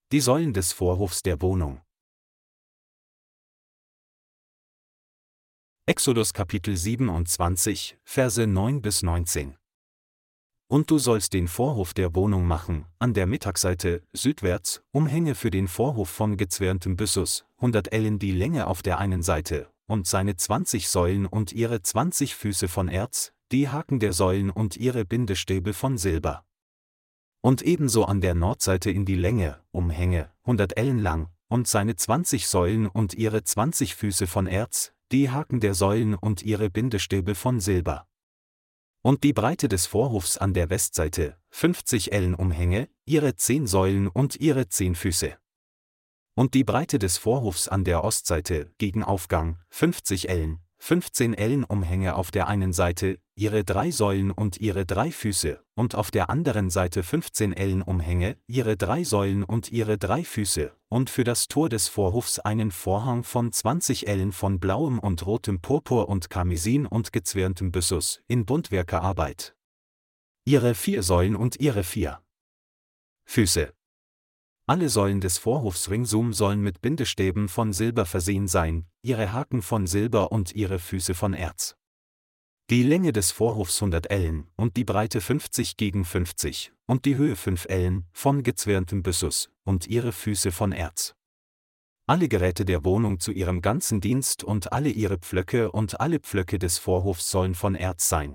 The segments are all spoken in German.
Die Säulen des Vorhofs der Wohnung. Exodus Kapitel 27, Verse 9-19. Und du sollst den Vorhof der Wohnung machen, an der Mittagseite, südwärts, Umhänge für den Vorhof von gezwirntem Byssus, 100 Ellen die Länge auf der einen Seite, und seine 20 Säulen und ihre 20 Füße von Erz, die Haken der Säulen und ihre Bindestäbe von Silber. Und ebenso an der Nordseite in die Länge, Umhänge, 100 Ellen lang, und seine 20 Säulen und ihre 20 Füße von Erz, die Haken der Säulen und ihre Bindestäbe von Silber. Und die Breite des Vorhofs an der Westseite, 50 Ellen Umhänge, ihre 10 Säulen und ihre 10 Füße. Und die Breite des Vorhofs an der Ostseite, gegen Aufgang, 50 Ellen, 15 Ellen Umhänge auf der einen Seite, ihre 3 Säulen und ihre 3 Füße, und auf der anderen Seite 15 Ellen Umhänge, ihre 3 Säulen und ihre 3 Füße, und für das Tor des Vorhofs einen Vorhang von 20 Ellen von blauem und rotem Purpur und Karmesin und gezwirntem Byssus, in Buntwerkerarbeit. Ihre 4 Säulen und ihre 4 Füße. Alle Säulen des Vorhofs ringsum sollen mit Bindestäben von Silber versehen sein, ihre Haken von Silber und ihre Füße von Erz. Die Länge des Vorhofs 100 Ellen und die Breite 50 gegen 50 und die Höhe 5 Ellen von gezwirntem Byssus und ihre Füße von Erz. Alle Geräte der Wohnung zu ihrem ganzen Dienst und alle ihre Pflöcke und alle Pflöcke des Vorhofs sollen von Erz sein.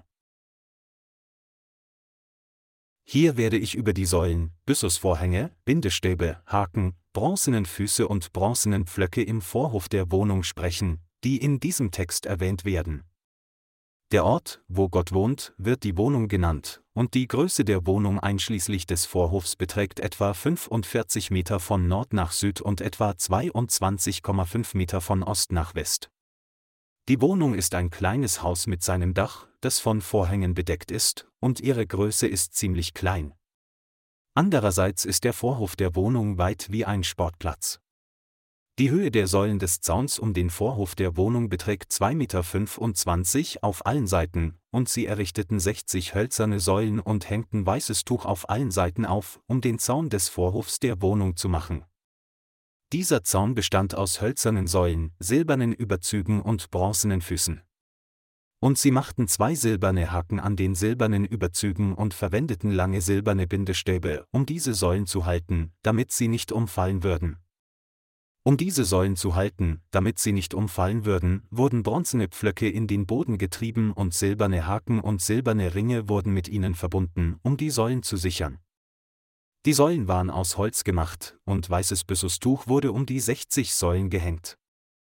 Hier werde ich über die Säulen, Byssusvorhänge, Bindestäbe, Haken, bronzenen Füße und bronzenen Pflöcke im Vorhof der Wohnung sprechen, die in diesem Text erwähnt werden. Der Ort, wo Gott wohnt, wird die Wohnung genannt, und die Größe der Wohnung einschließlich des Vorhofs beträgt etwa 45 Meter von Nord nach Süd und etwa 22,5 Meter von Ost nach West. Die Wohnung ist ein kleines Haus mit seinem Dach, das von Vorhängen bedeckt ist, und ihre Größe ist ziemlich klein. Andererseits ist der Vorhof der Wohnung weit wie ein Sportplatz. Die Höhe der Säulen des Zauns um den Vorhof der Wohnung beträgt 2,25 Meter auf allen Seiten, und sie errichteten 60 hölzerne Säulen und hängten weißes Tuch auf allen Seiten auf, um den Zaun des Vorhofs der Wohnung zu machen. Dieser Zaun bestand aus hölzernen Säulen, silbernen Überzügen und bronzenen Füßen. Und sie machten 2 silberne Haken an den silbernen Überzügen und verwendeten lange silberne Bindestäbe, um diese Säulen zu halten, damit sie nicht umfallen würden. Um diese Säulen zu halten, damit sie nicht umfallen würden, wurden bronzene Pflöcke in den Boden getrieben und silberne Haken und silberne Ringe wurden mit ihnen verbunden, um die Säulen zu sichern. Die Säulen waren aus Holz gemacht, und weißes Byssustuch wurde um die 60 Säulen gehängt.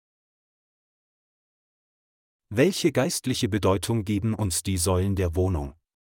Welche geistliche Bedeutung geben uns die Säulen der Wohnung?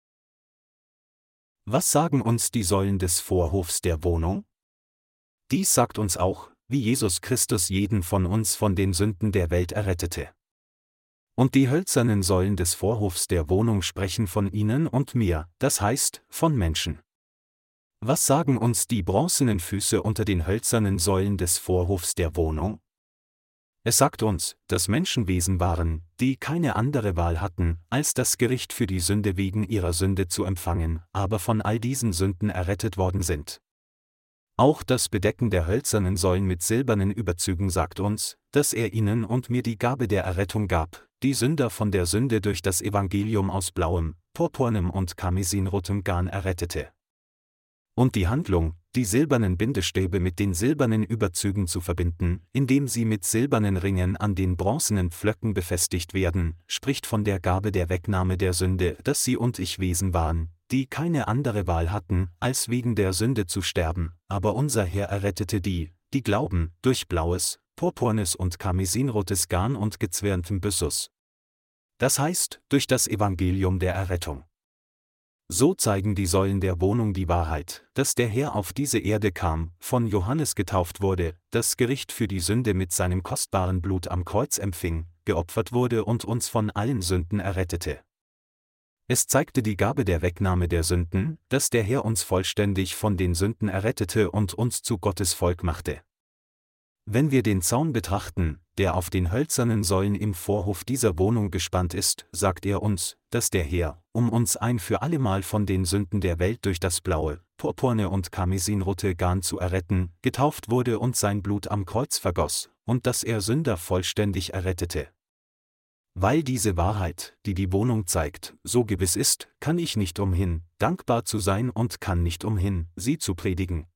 Was sagen uns die Säulen des Vorhofs der Wohnung? Dies sagt uns auch, wie Jesus Christus jeden von uns von den Sünden der Welt errettete. Und die hölzernen Säulen des Vorhofs der Wohnung sprechen von Ihnen und mir, das heißt, von Menschen. Was sagen uns die bronzenen Füße unter den hölzernen Säulen des Vorhofs der Wohnung? Es sagt uns, dass Menschenwesen waren, die keine andere Wahl hatten, als das Gericht für die Sünde wegen ihrer Sünde zu empfangen, aber von all diesen Sünden errettet worden sind. Auch das Bedecken der hölzernen Säulen mit silbernen Überzügen sagt uns, dass er ihnen und mir die Gabe der Errettung gab, die Sünder von der Sünde durch das Evangelium aus blauem, purpurnem und karmesinrotem Garn errettete. Und die Handlung, die silbernen Bindestäbe mit den silbernen Überzügen zu verbinden, indem sie mit silbernen Ringen an den bronzenen Pflöcken befestigt werden, spricht von der Gabe der Wegnahme der Sünde, dass sie und ich Wesen waren, die keine andere Wahl hatten, als wegen der Sünde zu sterben, aber unser Herr errettete die glauben, durch blaues, purpurnes und karmesinrotes Garn und gezwirntem Byssus. Das heißt, durch das Evangelium der Errettung. So zeigen die Säulen der Wohnung die Wahrheit, dass der Herr auf diese Erde kam, von Johannes getauft wurde, das Gericht für die Sünde mit seinem kostbaren Blut am Kreuz empfing, geopfert wurde und uns von allen Sünden errettete. Es zeigte die Gabe der Wegnahme der Sünden, dass der Herr uns vollständig von den Sünden errettete und uns zu Gottes Volk machte. Wenn wir den Zaun betrachten, der auf den hölzernen Säulen im Vorhof dieser Wohnung gespannt ist, sagt er uns, dass der Herr, um uns ein für allemal von den Sünden der Welt durch das blaue, purpurne und karmesinrote Garn zu erretten, getauft wurde und sein Blut am Kreuz vergoss, und dass er Sünder vollständig errettete. Weil diese Wahrheit, die die Wohnung zeigt, so gewiss ist, kann ich nicht umhin, dankbar zu sein und kann nicht umhin, sie zu predigen.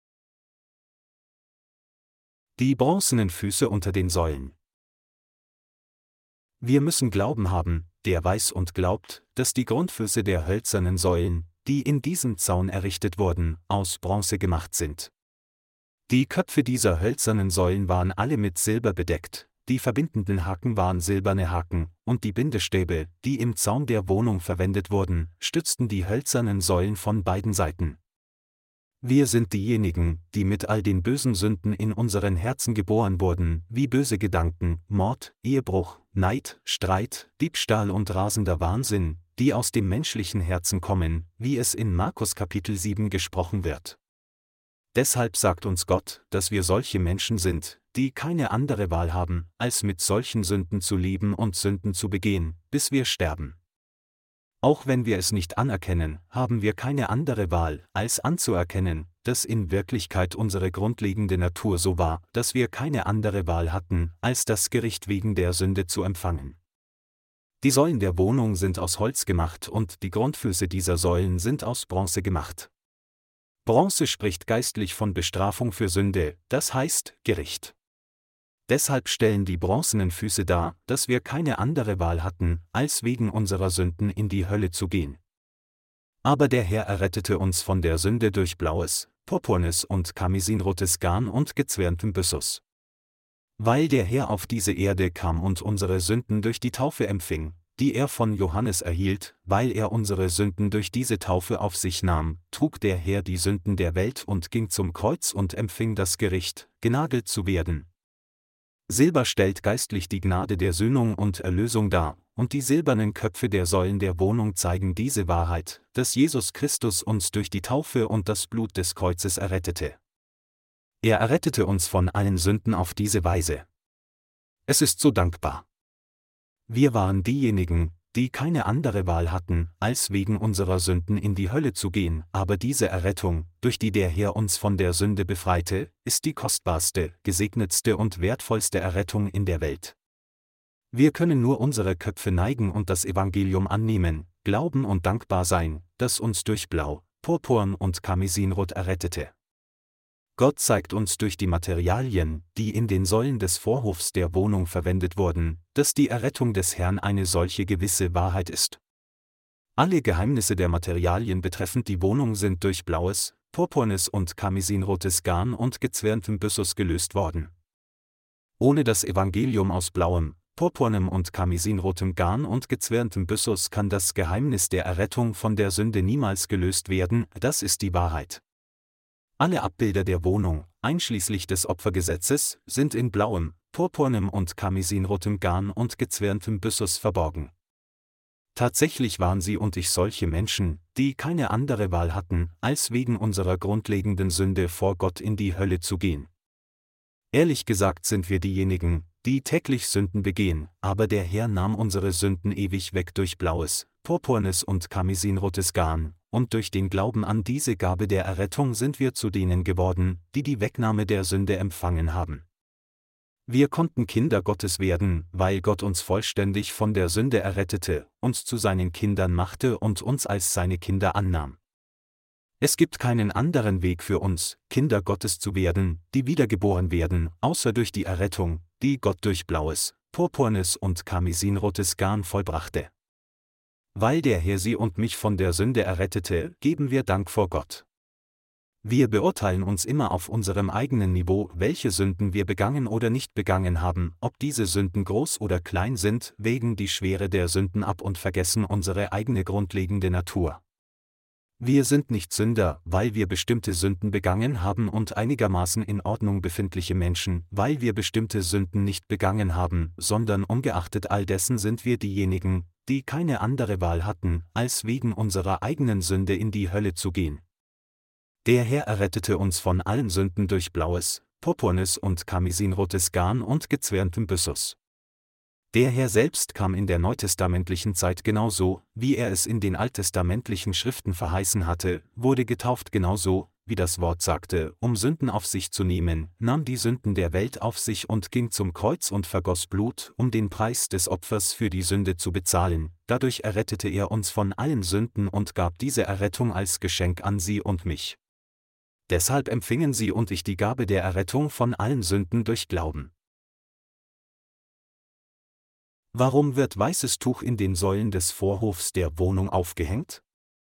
Die bronzenen Füße unter den Säulen. Wir müssen Glauben haben, der weiß und glaubt, dass die Grundfüße der hölzernen Säulen, die in diesem Zaun errichtet wurden, aus Bronze gemacht sind. Die Köpfe dieser hölzernen Säulen waren alle mit Silber bedeckt, die verbindenden Haken waren silberne Haken, und die Bindestäbe, die im Zaun der Wohnung verwendet wurden, stützten die hölzernen Säulen von beiden Seiten. Wir sind diejenigen, die mit all den bösen Sünden in unseren Herzen geboren wurden, wie böse Gedanken, Mord, Ehebruch, Neid, Streit, Diebstahl und rasender Wahnsinn, die aus dem menschlichen Herzen kommen, wie es in Markus Kapitel 7 gesprochen wird. Deshalb sagt uns Gott, dass wir solche Menschen sind, die keine andere Wahl haben, als mit solchen Sünden zu leben und Sünden zu begehen, bis wir sterben. Auch wenn wir es nicht anerkennen, haben wir keine andere Wahl, als anzuerkennen, dass in Wirklichkeit unsere grundlegende Natur so war, dass wir keine andere Wahl hatten, als das Gericht wegen der Sünde zu empfangen. Die Säulen der Wohnung sind aus Holz gemacht und die Grundfüße dieser Säulen sind aus Bronze gemacht. Bronze spricht geistlich von Bestrafung für Sünde, das heißt Gericht. Deshalb stellen die bronzenen Füße dar, dass wir keine andere Wahl hatten, als wegen unserer Sünden in die Hölle zu gehen. Aber der Herr errettete uns von der Sünde durch blaues, purpurnes und karmesinrotes Garn und gezwirntem Byssus. Weil der Herr auf diese Erde kam und unsere Sünden durch die Taufe empfing, die er von Johannes erhielt, weil er unsere Sünden durch diese Taufe auf sich nahm, trug der Herr die Sünden der Welt und ging zum Kreuz und empfing das Gericht, genagelt zu werden. Silber stellt geistlich die Gnade der Sühnung und Erlösung dar, und die silbernen Köpfe der Säulen der Wohnung zeigen diese Wahrheit, dass Jesus Christus uns durch die Taufe und das Blut des Kreuzes errettete. Er errettete uns von allen Sünden auf diese Weise. Es ist so dankbar. Wir waren diejenigen, die keine andere Wahl hatten, als wegen unserer Sünden in die Hölle zu gehen, aber diese Errettung, durch die der Herr uns von der Sünde befreite, ist die kostbarste, gesegnetste und wertvollste Errettung in der Welt. Wir können nur unsere Köpfe neigen und das Evangelium annehmen, glauben und dankbar sein, das uns durch Blau, Purpurn und Karmesinrot errettete. Gott zeigt uns durch die Materialien, die in den Säulen des Vorhofs der Wohnung verwendet wurden, dass die Errettung des Herrn eine solche gewisse Wahrheit ist. Alle Geheimnisse der Materialien betreffend die Wohnung sind durch blaues, purpurnes und karmesinrotes Garn und gezwirntem Byssus gelöst worden. Ohne das Evangelium aus blauem, purpurnem und karmesinrotem Garn und gezwirntem Byssus kann das Geheimnis der Errettung von der Sünde niemals gelöst werden, das ist die Wahrheit. Alle Abbilder der Wohnung, einschließlich des Opfergesetzes, sind in blauem, purpurnem und karmesinrotem Garn und gezwirntem Byssus verborgen. Tatsächlich waren Sie und ich solche Menschen, die keine andere Wahl hatten, als wegen unserer grundlegenden Sünde vor Gott in die Hölle zu gehen. Ehrlich gesagt sind wir diejenigen, die täglich Sünden begehen, aber der Herr nahm unsere Sünden ewig weg durch blaues, purpurnes und karmesinrotes Garn, und durch den Glauben an diese Gabe der Errettung sind wir zu denen geworden, die die Wegnahme der Sünde empfangen haben. Wir konnten Kinder Gottes werden, weil Gott uns vollständig von der Sünde errettete, uns zu seinen Kindern machte und uns als seine Kinder annahm. Es gibt keinen anderen Weg für uns, Kinder Gottes zu werden, die wiedergeboren werden, außer durch die Errettung, die Gott durch blaues, purpurnes und karmesinrotes Garn vollbrachte. Weil der Herr Sie und mich von der Sünde errettete, geben wir Dank vor Gott. Wir beurteilen uns immer auf unserem eigenen Niveau, welche Sünden wir begangen oder nicht begangen haben, ob diese Sünden groß oder klein sind, wägen die Schwere der Sünden ab und vergessen unsere eigene grundlegende Natur. Wir sind nicht Sünder, weil wir bestimmte Sünden begangen haben und einigermaßen in Ordnung befindliche Menschen, weil wir bestimmte Sünden nicht begangen haben, sondern ungeachtet all dessen sind wir diejenigen, die keine andere Wahl hatten, als wegen unserer eigenen Sünde in die Hölle zu gehen. Der Herr errettete uns von allen Sünden durch blaues, purpurnes und karmesinrotes Garn und gezwirntem Byssus. Der Herr selbst kam in der neutestamentlichen Zeit genauso, wie er es in den alttestamentlichen Schriften verheißen hatte, wurde getauft genauso, wie das Wort sagte, um Sünden auf sich zu nehmen, nahm die Sünden der Welt auf sich und ging zum Kreuz und vergoss Blut, um den Preis des Opfers für die Sünde zu bezahlen. Dadurch errettete er uns von allen Sünden und gab diese Errettung als Geschenk an Sie und mich. Deshalb empfingen Sie und ich die Gabe der Errettung von allen Sünden durch Glauben. Warum wird weißes Tuch in den Säulen des Vorhofs der Wohnung aufgehängt?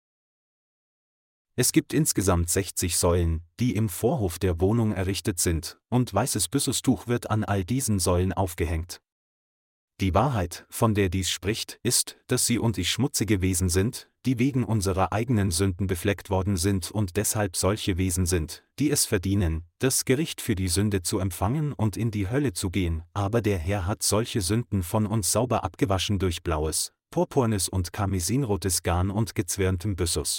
Es gibt insgesamt 60 Säulen, die im Vorhof der Wohnung errichtet sind, und weißes Byssustuch wird an all diesen Säulen aufgehängt. Die Wahrheit, von der dies spricht, ist, dass Sie und ich schmutzige Wesen sind, die wegen unserer eigenen Sünden befleckt worden sind und deshalb solche Wesen sind, die es verdienen, das Gericht für die Sünde zu empfangen und in die Hölle zu gehen, aber der Herr hat solche Sünden von uns sauber abgewaschen durch blaues, purpurnes und karmesinrotes Garn und gezwirntem Byssus.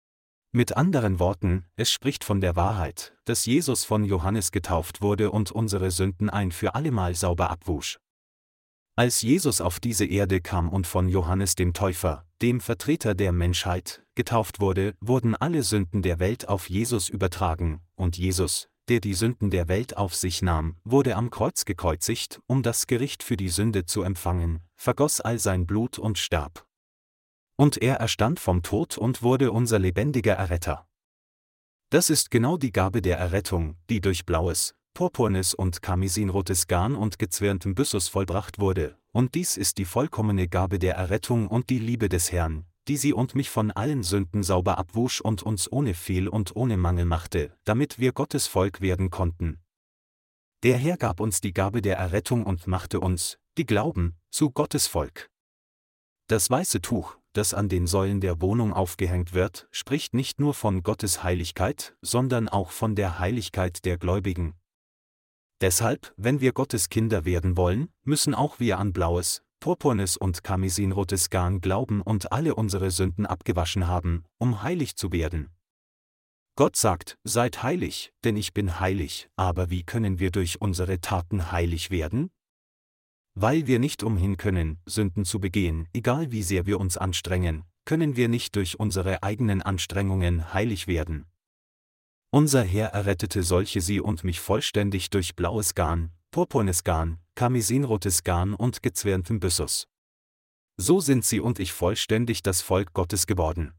Mit anderen Worten, es spricht von der Wahrheit, dass Jesus von Johannes getauft wurde und unsere Sünden ein für allemal sauber abwusch. Als Jesus auf diese Erde kam und von Johannes dem Täufer, dem Vertreter der Menschheit, getauft wurde, wurden alle Sünden der Welt auf Jesus übertragen, und Jesus, der die Sünden der Welt auf sich nahm, wurde am Kreuz gekreuzigt, um das Gericht für die Sünde zu empfangen, vergoss all sein Blut und starb. Und er erstand vom Tod und wurde unser lebendiger Erretter. Das ist genau die Gabe der Errettung, die durch blaues, purpurnes und karmesinrotes Garn und gezwirntem Byssus vollbracht wurde, und dies ist die vollkommene Gabe der Errettung und die Liebe des Herrn, die Sie und mich von allen Sünden sauber abwusch und uns ohne Fehl und ohne Mangel machte, damit wir Gottes Volk werden konnten. Der Herr gab uns die Gabe der Errettung und machte uns, die glauben, zu Gottes Volk. Das weiße Tuch, das an den Säulen der Wohnung aufgehängt wird, spricht nicht nur von Gottes Heiligkeit, sondern auch von der Heiligkeit der Gläubigen. Deshalb, wenn wir Gottes Kinder werden wollen, müssen auch wir an blaues, purpurnes und karmesinrotes Garn glauben und alle unsere Sünden abgewaschen haben, um heilig zu werden. Gott sagt, seid heilig, denn ich bin heilig, aber wie können wir durch unsere Taten heilig werden? Weil wir nicht umhin können, Sünden zu begehen, egal wie sehr wir uns anstrengen, können wir nicht durch unsere eigenen Anstrengungen heilig werden. Unser Herr errettete solche Sie und mich vollständig durch blaues Garn, purpurnes Garn, karmesinrotes Garn und gezwirntem Byssus. So sind Sie und ich vollständig das Volk Gottes geworden.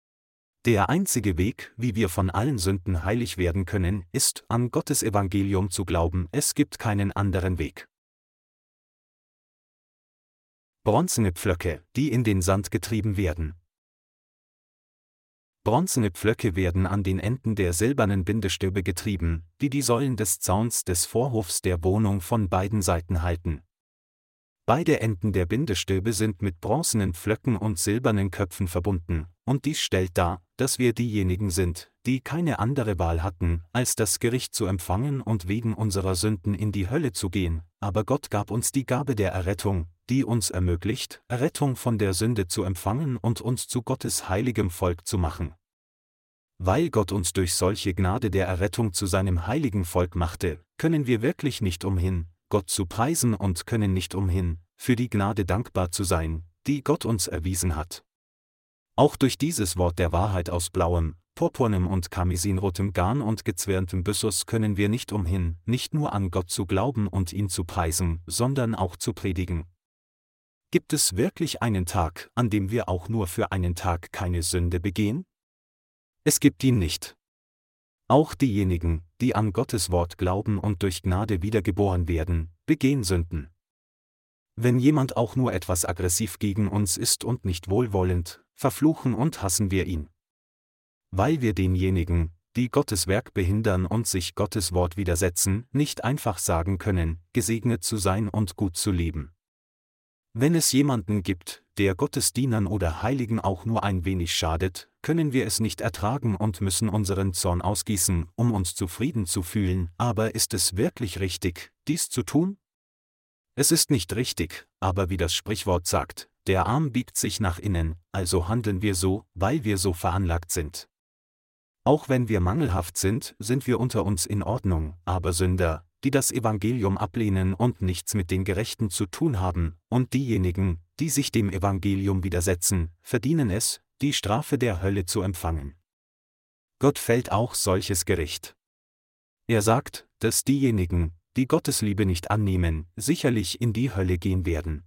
Der einzige Weg, wie wir von allen Sünden heilig werden können, ist, an Gottes Evangelium zu glauben, es gibt keinen anderen Weg. Bronzene Pflöcke, die in den Sand getrieben werden. Bronzene Pflöcke werden an den Enden der silbernen Bindestäbe getrieben, die die Säulen des Zauns des Vorhofs der Wohnung von beiden Seiten halten. Beide Enden der Bindestäbe sind mit bronzenen Pflöcken und silbernen Köpfen verbunden, und dies stellt dar, dass wir diejenigen sind, die keine andere Wahl hatten, als das Gericht zu empfangen und wegen unserer Sünden in die Hölle zu gehen, aber Gott gab uns die Gabe der Errettung, die uns ermöglicht, Errettung von der Sünde zu empfangen und uns zu Gottes heiligem Volk zu machen. Weil Gott uns durch solche Gnade der Errettung zu seinem heiligen Volk machte, können wir wirklich nicht umhin, Gott zu preisen und können nicht umhin, für die Gnade dankbar zu sein, die Gott uns erwiesen hat. Auch durch dieses Wort der Wahrheit aus blauem, purpurnem und karmesinrotem Garn und gezwirntem Byssus können wir nicht umhin, nicht nur an Gott zu glauben und ihn zu preisen, sondern auch zu predigen. Gibt es wirklich einen Tag, an dem wir auch nur für einen Tag keine Sünde begehen? Es gibt ihn nicht. Auch diejenigen, die an Gottes Wort glauben und durch Gnade wiedergeboren werden, begehen Sünden. Wenn jemand auch nur etwas aggressiv gegen uns ist und nicht wohlwollend, verfluchen und hassen wir ihn. Weil wir denjenigen, die Gottes Werk behindern und sich Gottes Wort widersetzen, nicht einfach sagen können, gesegnet zu sein und gut zu leben. Wenn es jemanden gibt, der Gottes Dienern oder Heiligen auch nur ein wenig schadet, können wir es nicht ertragen und müssen unseren Zorn ausgießen, um uns zufrieden zu fühlen, aber ist es wirklich richtig, dies zu tun? Es ist nicht richtig, aber wie das Sprichwort sagt, der Arm biegt sich nach innen, also handeln wir so, weil wir so veranlagt sind. Auch wenn wir mangelhaft sind, sind wir unter uns in Ordnung, aber Sünder, die das Evangelium ablehnen und nichts mit den Gerechten zu tun haben, und diejenigen, die sich dem Evangelium widersetzen, verdienen es, die Strafe der Hölle zu empfangen. Gott fällt auch solches Gericht. Er sagt, dass diejenigen, die Gottes Liebe nicht annehmen, sicherlich in die Hölle gehen werden.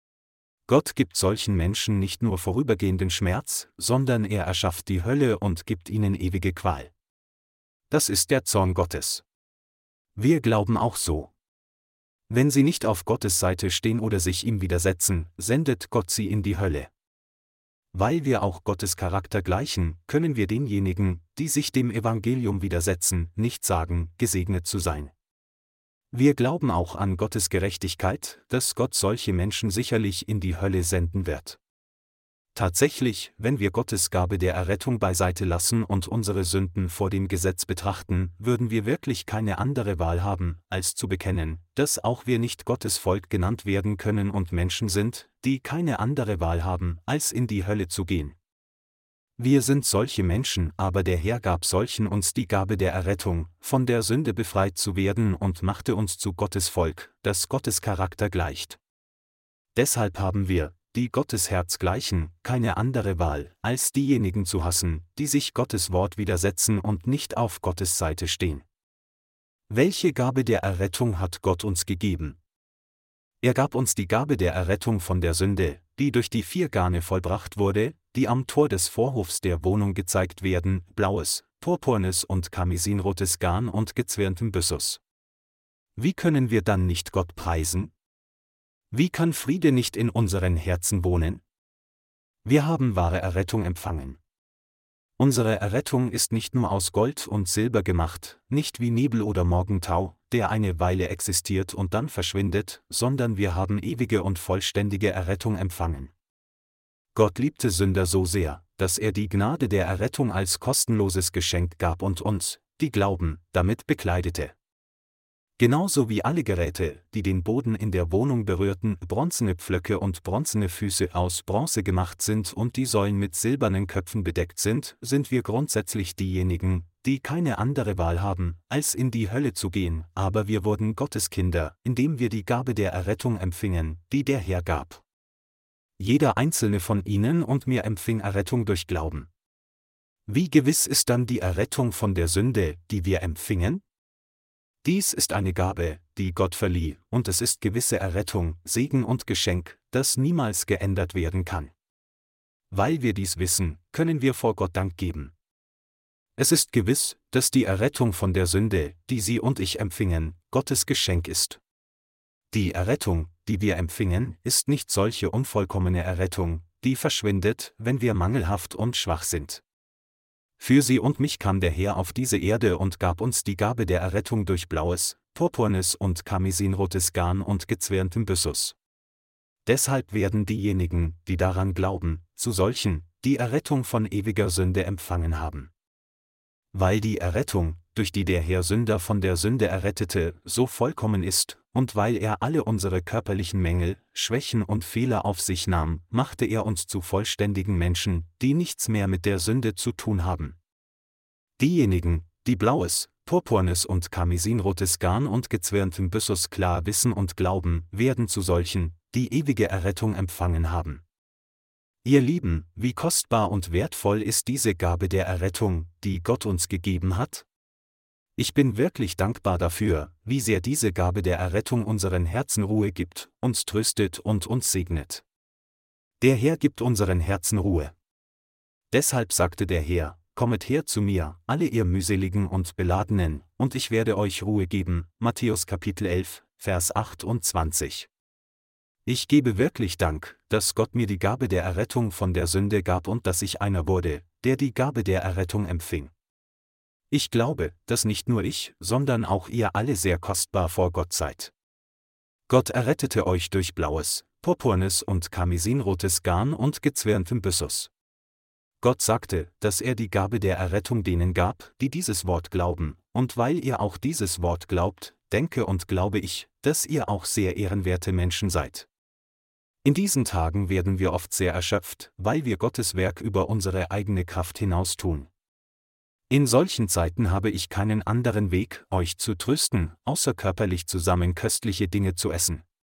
Gott gibt solchen Menschen nicht nur vorübergehenden Schmerz, sondern er erschafft die Hölle und gibt ihnen ewige Qual. Das ist der Zorn Gottes. Wir glauben auch so. Wenn sie nicht auf Gottes Seite stehen oder sich ihm widersetzen, sendet Gott sie in die Hölle. Weil wir auch Gottes Charakter gleichen, können wir denjenigen, die sich dem Evangelium widersetzen, nicht sagen, gesegnet zu sein. Wir glauben auch an Gottes Gerechtigkeit, dass Gott solche Menschen sicherlich in die Hölle senden wird. Tatsächlich, wenn wir Gottes Gabe der Errettung beiseite lassen und unsere Sünden vor dem Gesetz betrachten, würden wir wirklich keine andere Wahl haben, als zu bekennen, dass auch wir nicht Gottes Volk genannt werden können und Menschen sind, die keine andere Wahl haben, als in die Hölle zu gehen. Wir sind solche Menschen, aber der Herr gab solchen uns die Gabe der Errettung, von der Sünde befreit zu werden und machte uns zu Gottes Volk, das Gottes Charakter gleicht. Deshalb haben wir, die Gottes Herz gleichen, keine andere Wahl, als diejenigen zu hassen, die sich Gottes Wort widersetzen und nicht auf Gottes Seite stehen. Welche Gabe der Errettung hat Gott uns gegeben? Er gab uns die Gabe der Errettung von der Sünde, die durch die 4 Garne vollbracht wurde, die am Tor des Vorhofs der Wohnung gezeigt werden, blaues, purpurnes und karmesinrotes Garn und gezwirntem Byssus. Wie können wir dann nicht Gott preisen? Wie kann Friede nicht in unseren Herzen wohnen? Wir haben wahre Errettung empfangen. Unsere Errettung ist nicht nur aus Gold und Silber gemacht, nicht wie Nebel oder Morgentau, der eine Weile existiert und dann verschwindet, sondern wir haben ewige und vollständige Errettung empfangen. Gott liebte Sünder so sehr, dass er die Gnade der Errettung als kostenloses Geschenk gab und uns, die glauben, damit bekleidete. Genauso wie alle Geräte, die den Boden in der Wohnung berührten, bronzene Pflöcke und bronzene Füße aus Bronze gemacht sind und die Säulen mit silbernen Köpfen bedeckt sind, sind wir grundsätzlich diejenigen, die keine andere Wahl haben, als in die Hölle zu gehen, aber wir wurden Gottes Kinder, indem wir die Gabe der Errettung empfingen, die der Herr gab. Jeder einzelne von ihnen und mir empfing Errettung durch Glauben. Wie gewiss ist dann die Errettung von der Sünde, die wir empfingen? Dies ist eine Gabe, die Gott verlieh, und es ist gewisse Errettung, Segen und Geschenk, das niemals geändert werden kann. Weil wir dies wissen, können wir vor Gott Dank geben. Es ist gewiss, dass die Errettung von der Sünde, die Sie und ich empfingen, Gottes Geschenk ist. Die Errettung, die wir empfingen, ist nicht solche unvollkommene Errettung, die verschwindet, wenn wir mangelhaft und schwach sind. Für Sie und mich kam der Herr auf diese Erde und gab uns die Gabe der Errettung durch blaues, purpurnes und karmesinrotes Garn und gezwirntem Byssus. Deshalb werden diejenigen, die daran glauben, zu solchen, die Errettung von ewiger Sünde empfangen haben. Weil die Errettung, durch die der Herr Sünder von der Sünde errettete, so vollkommen ist, und weil er alle unsere körperlichen Mängel, Schwächen und Fehler auf sich nahm, machte er uns zu vollständigen Menschen, die nichts mehr mit der Sünde zu tun haben. Diejenigen, die blaues, purpurnes und karmesinrotes Garn und gezwirntem Byssus klar wissen und glauben, werden zu solchen, die ewige Errettung empfangen haben. Ihr Lieben, wie kostbar und wertvoll ist diese Gabe der Errettung, die Gott uns gegeben hat? Ich bin wirklich dankbar dafür, wie sehr diese Gabe der Errettung unseren Herzen Ruhe gibt, uns tröstet und uns segnet. Der Herr gibt unseren Herzen Ruhe. Deshalb sagte der Herr, kommet her zu mir, alle ihr mühseligen und Beladenen, und ich werde euch Ruhe geben. Matthäus Kapitel 11, Vers 28. Ich gebe wirklich Dank, dass Gott mir die Gabe der Errettung von der Sünde gab und dass ich einer wurde, der die Gabe der Errettung empfing. Ich glaube, dass nicht nur ich, sondern auch ihr alle sehr kostbar vor Gott seid. Gott errettete euch durch blaues, purpurnes und karmesinrotes Garn und gezwirntem Byssus. Gott sagte, dass er die Gabe der Errettung denen gab, die dieses Wort glauben, und weil ihr auch dieses Wort glaubt, denke und glaube ich, dass ihr auch sehr ehrenwerte Menschen seid. In diesen Tagen werden wir oft sehr erschöpft, weil wir Gottes Werk über unsere eigene Kraft hinaus tun. In solchen Zeiten habe ich keinen anderen Weg, euch zu trösten, außer körperlich zusammen köstliche Dinge zu essen.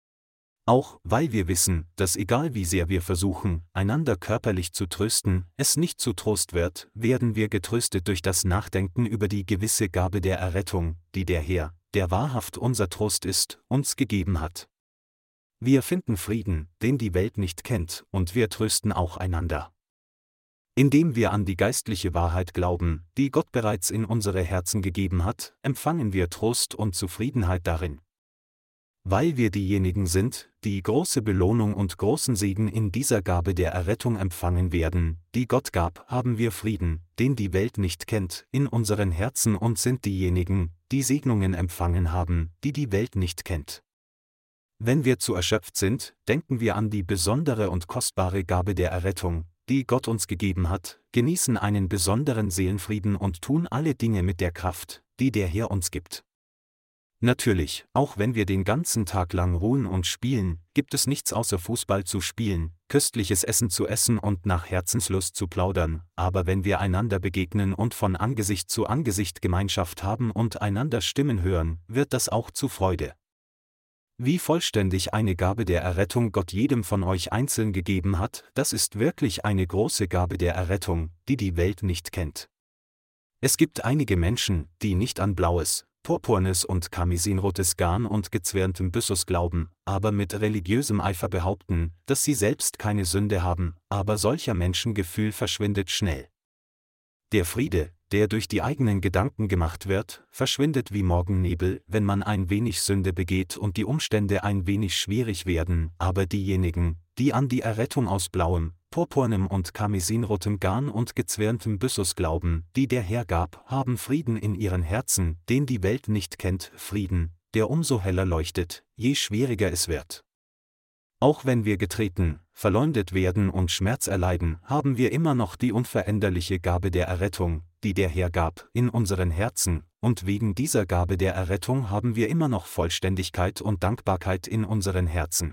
Auch, weil wir wissen, dass egal wie sehr wir versuchen, einander körperlich zu trösten, es nicht zu Trost wird, werden wir getröstet durch das Nachdenken über die gewisse Gabe der Errettung, die der Herr, der wahrhaft unser Trost ist, uns gegeben hat. Wir finden Frieden, den die Welt nicht kennt, und wir trösten auch einander. Indem wir an die geistliche Wahrheit glauben, die Gott bereits in unsere Herzen gegeben hat, empfangen wir Trost und Zufriedenheit darin. Weil wir diejenigen sind, die große Belohnung und großen Segen in dieser Gabe der Errettung empfangen werden, die Gott gab, haben wir Frieden, den die Welt nicht kennt, in unseren Herzen und sind diejenigen, die Segnungen empfangen haben, die die Welt nicht kennt. Wenn wir zu erschöpft sind, denken wir an die besondere und kostbare Gabe der Errettung, die Gott uns gegeben hat, genießen einen besonderen Seelenfrieden und tun alle Dinge mit der Kraft, die der Herr uns gibt. Natürlich, auch wenn wir den ganzen Tag lang ruhen und spielen, gibt es nichts außer Fußball zu spielen, köstliches Essen zu essen und nach Herzenslust zu plaudern, aber wenn wir einander begegnen und von Angesicht zu Angesicht Gemeinschaft haben und einander Stimmen hören, wird das auch zu Freude. Wie vollständig eine Gabe der Errettung Gott jedem von euch einzeln gegeben hat, das ist wirklich eine große Gabe der Errettung, die die Welt nicht kennt. Es gibt einige Menschen, die nicht an blaues, purpurnes und karmesinrotes Garn und gezwirntem Byssus glauben, aber mit religiösem Eifer behaupten, dass sie selbst keine Sünde haben, aber solcher Menschengefühl verschwindet schnell. Der Friede, der durch die eigenen Gedanken gemacht wird, verschwindet wie Morgennebel, wenn man ein wenig Sünde begeht und die Umstände ein wenig schwierig werden, aber diejenigen, die an die Errettung aus blauem, purpurnem und karmesinrotem Garn und gezwirntem Byssus glauben, die der Herr gab, haben Frieden in ihren Herzen, den die Welt nicht kennt, Frieden, der umso heller leuchtet, je schwieriger es wird. Auch wenn wir getreten, verleumdet werden und Schmerz erleiden, haben wir immer noch die unveränderliche Gabe der Errettung, die der Herr gab, in unseren Herzen, und wegen dieser Gabe der Errettung haben wir immer noch Vollständigkeit und Dankbarkeit in unseren Herzen.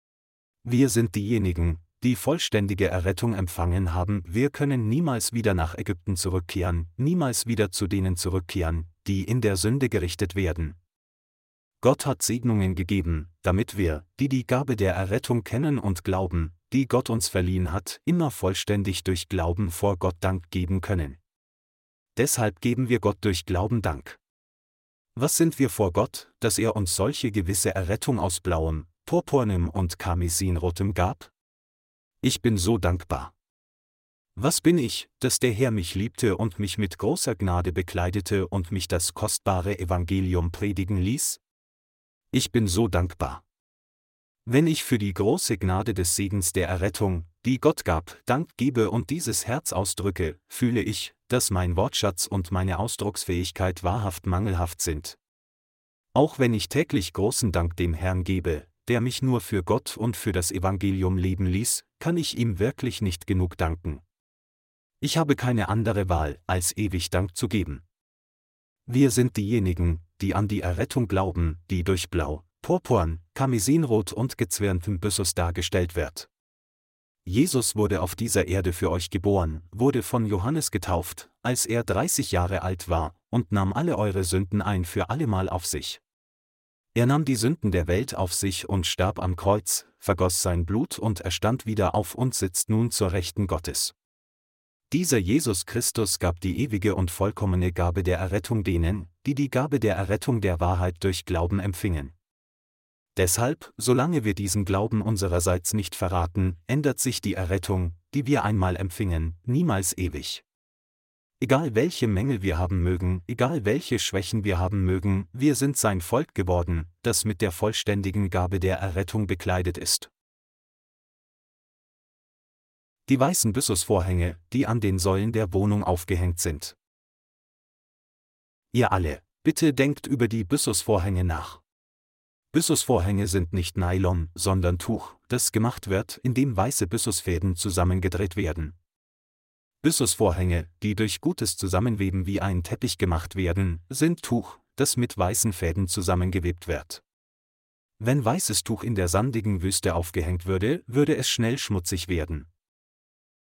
Wir sind diejenigen, die vollständige Errettung empfangen haben, wir können niemals wieder nach Ägypten zurückkehren, niemals wieder zu denen zurückkehren, die in der Sünde gerichtet werden. Gott hat Segnungen gegeben, damit wir, die die Gabe der Errettung kennen und glauben, die Gott uns verliehen hat, immer vollständig durch Glauben vor Gott Dank geben können. Deshalb geben wir Gott durch Glauben Dank. Was sind wir vor Gott, dass er uns solche gewisse Errettung aus blauem, purpurnem und karmesinrotem gab? Ich bin so dankbar. Was bin ich, dass der Herr mich liebte und mich mit großer Gnade bekleidete und mich das kostbare Evangelium predigen ließ? Ich bin so dankbar. Wenn ich für die große Gnade des Segens der Errettung, die Gott gab, Dank gebe und dieses Herz ausdrücke, fühle ich, dass mein Wortschatz und meine Ausdrucksfähigkeit wahrhaft mangelhaft sind. Auch wenn ich täglich großen Dank dem Herrn gebe, der mich nur für Gott und für das Evangelium leben ließ, kann ich ihm wirklich nicht genug danken. Ich habe keine andere Wahl, als ewig Dank zu geben. Wir sind diejenigen, die an die Errettung glauben, die durch Blau, Purpurn, Karmesinrot und gezwirntem Byssus dargestellt wird. Jesus wurde auf dieser Erde für euch geboren, wurde von Johannes getauft, als er 30 Jahre alt war, und nahm alle eure Sünden ein für allemal auf sich. Er nahm die Sünden der Welt auf sich und starb am Kreuz, vergoss sein Blut und erstand wieder auf und sitzt nun zur Rechten Gottes. Dieser Jesus Christus gab die ewige und vollkommene Gabe der Errettung denen, die die Gabe der Errettung der Wahrheit durch Glauben empfingen. Deshalb, solange wir diesen Glauben unsererseits nicht verraten, ändert sich die Errettung, die wir einmal empfingen, niemals ewig. Egal welche Mängel wir haben mögen, egal welche Schwächen wir haben mögen, wir sind sein Volk geworden, das mit der vollständigen Gabe der Errettung bekleidet ist. Die weißen Byssusvorhänge, die an den Säulen der Wohnung aufgehängt sind. Ihr alle, bitte denkt über die Byssusvorhänge nach. Byssusvorhänge sind nicht Nylon, sondern Tuch, das gemacht wird, indem weiße Byssusfäden zusammengedreht werden. Byssusvorhänge, die durch gutes Zusammenweben wie ein Teppich gemacht werden, sind Tuch, das mit weißen Fäden zusammengewebt wird. Wenn weißes Tuch in der sandigen Wüste aufgehängt würde, würde es schnell schmutzig werden.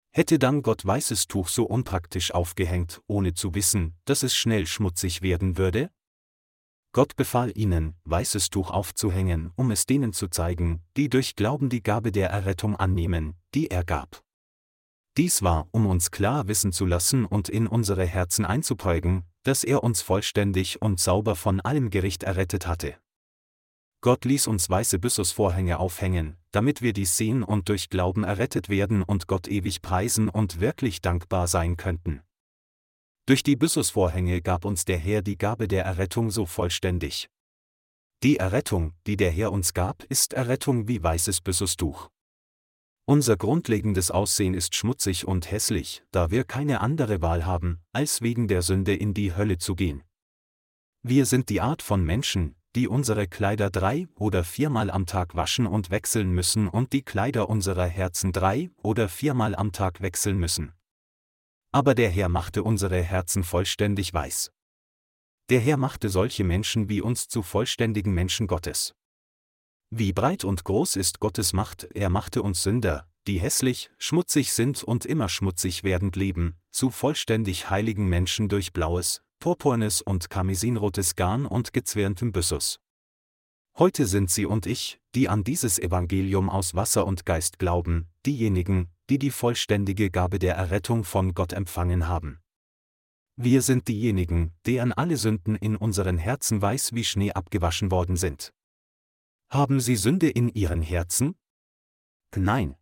Hätte dann Gott weißes Tuch so unpraktisch aufgehängt, ohne zu wissen, dass es schnell schmutzig werden würde? Gott befahl ihnen, weißes Tuch aufzuhängen, um es denen zu zeigen, die durch Glauben die Gabe der Errettung annehmen, die er gab. Dies war, um uns klar wissen zu lassen und in unsere Herzen einzuprägen, dass er uns vollständig und sauber von allem Gericht errettet hatte. Gott ließ uns weiße Byssusvorhänge aufhängen, damit wir dies sehen und durch Glauben errettet werden und Gott ewig preisen und wirklich dankbar sein könnten. Durch die Byssusvorhänge gab uns der Herr die Gabe der Errettung so vollständig. Die Errettung, die der Herr uns gab, ist Errettung wie weißes Byssustuch. Unser grundlegendes Aussehen ist schmutzig und hässlich, da wir keine andere Wahl haben, als wegen der Sünde in die Hölle zu gehen. Wir sind die Art von Menschen, die unsere Kleider 3- oder 4-mal am Tag waschen und wechseln müssen und die Kleider unserer Herzen 3- oder 4-mal am Tag wechseln müssen. Aber der Herr machte unsere Herzen vollständig weiß. Der Herr machte solche Menschen wie uns zu vollständigen Menschen Gottes. Wie breit und groß ist Gottes Macht, er machte uns Sünder, die hässlich, schmutzig sind und immer schmutzig werdend leben, zu vollständig heiligen Menschen durch blaues, purpurnes und karmesinrotes Garn und gezwirntem Byssus. Heute sind Sie und ich, die an dieses Evangelium aus Wasser und Geist glauben, diejenigen, die die vollständige Gabe der Errettung von Gott empfangen haben. Wir sind diejenigen, deren alle Sünden in unseren Herzen weiß wie Schnee abgewaschen worden sind. Haben Sie Sünde in Ihren Herzen? Nein.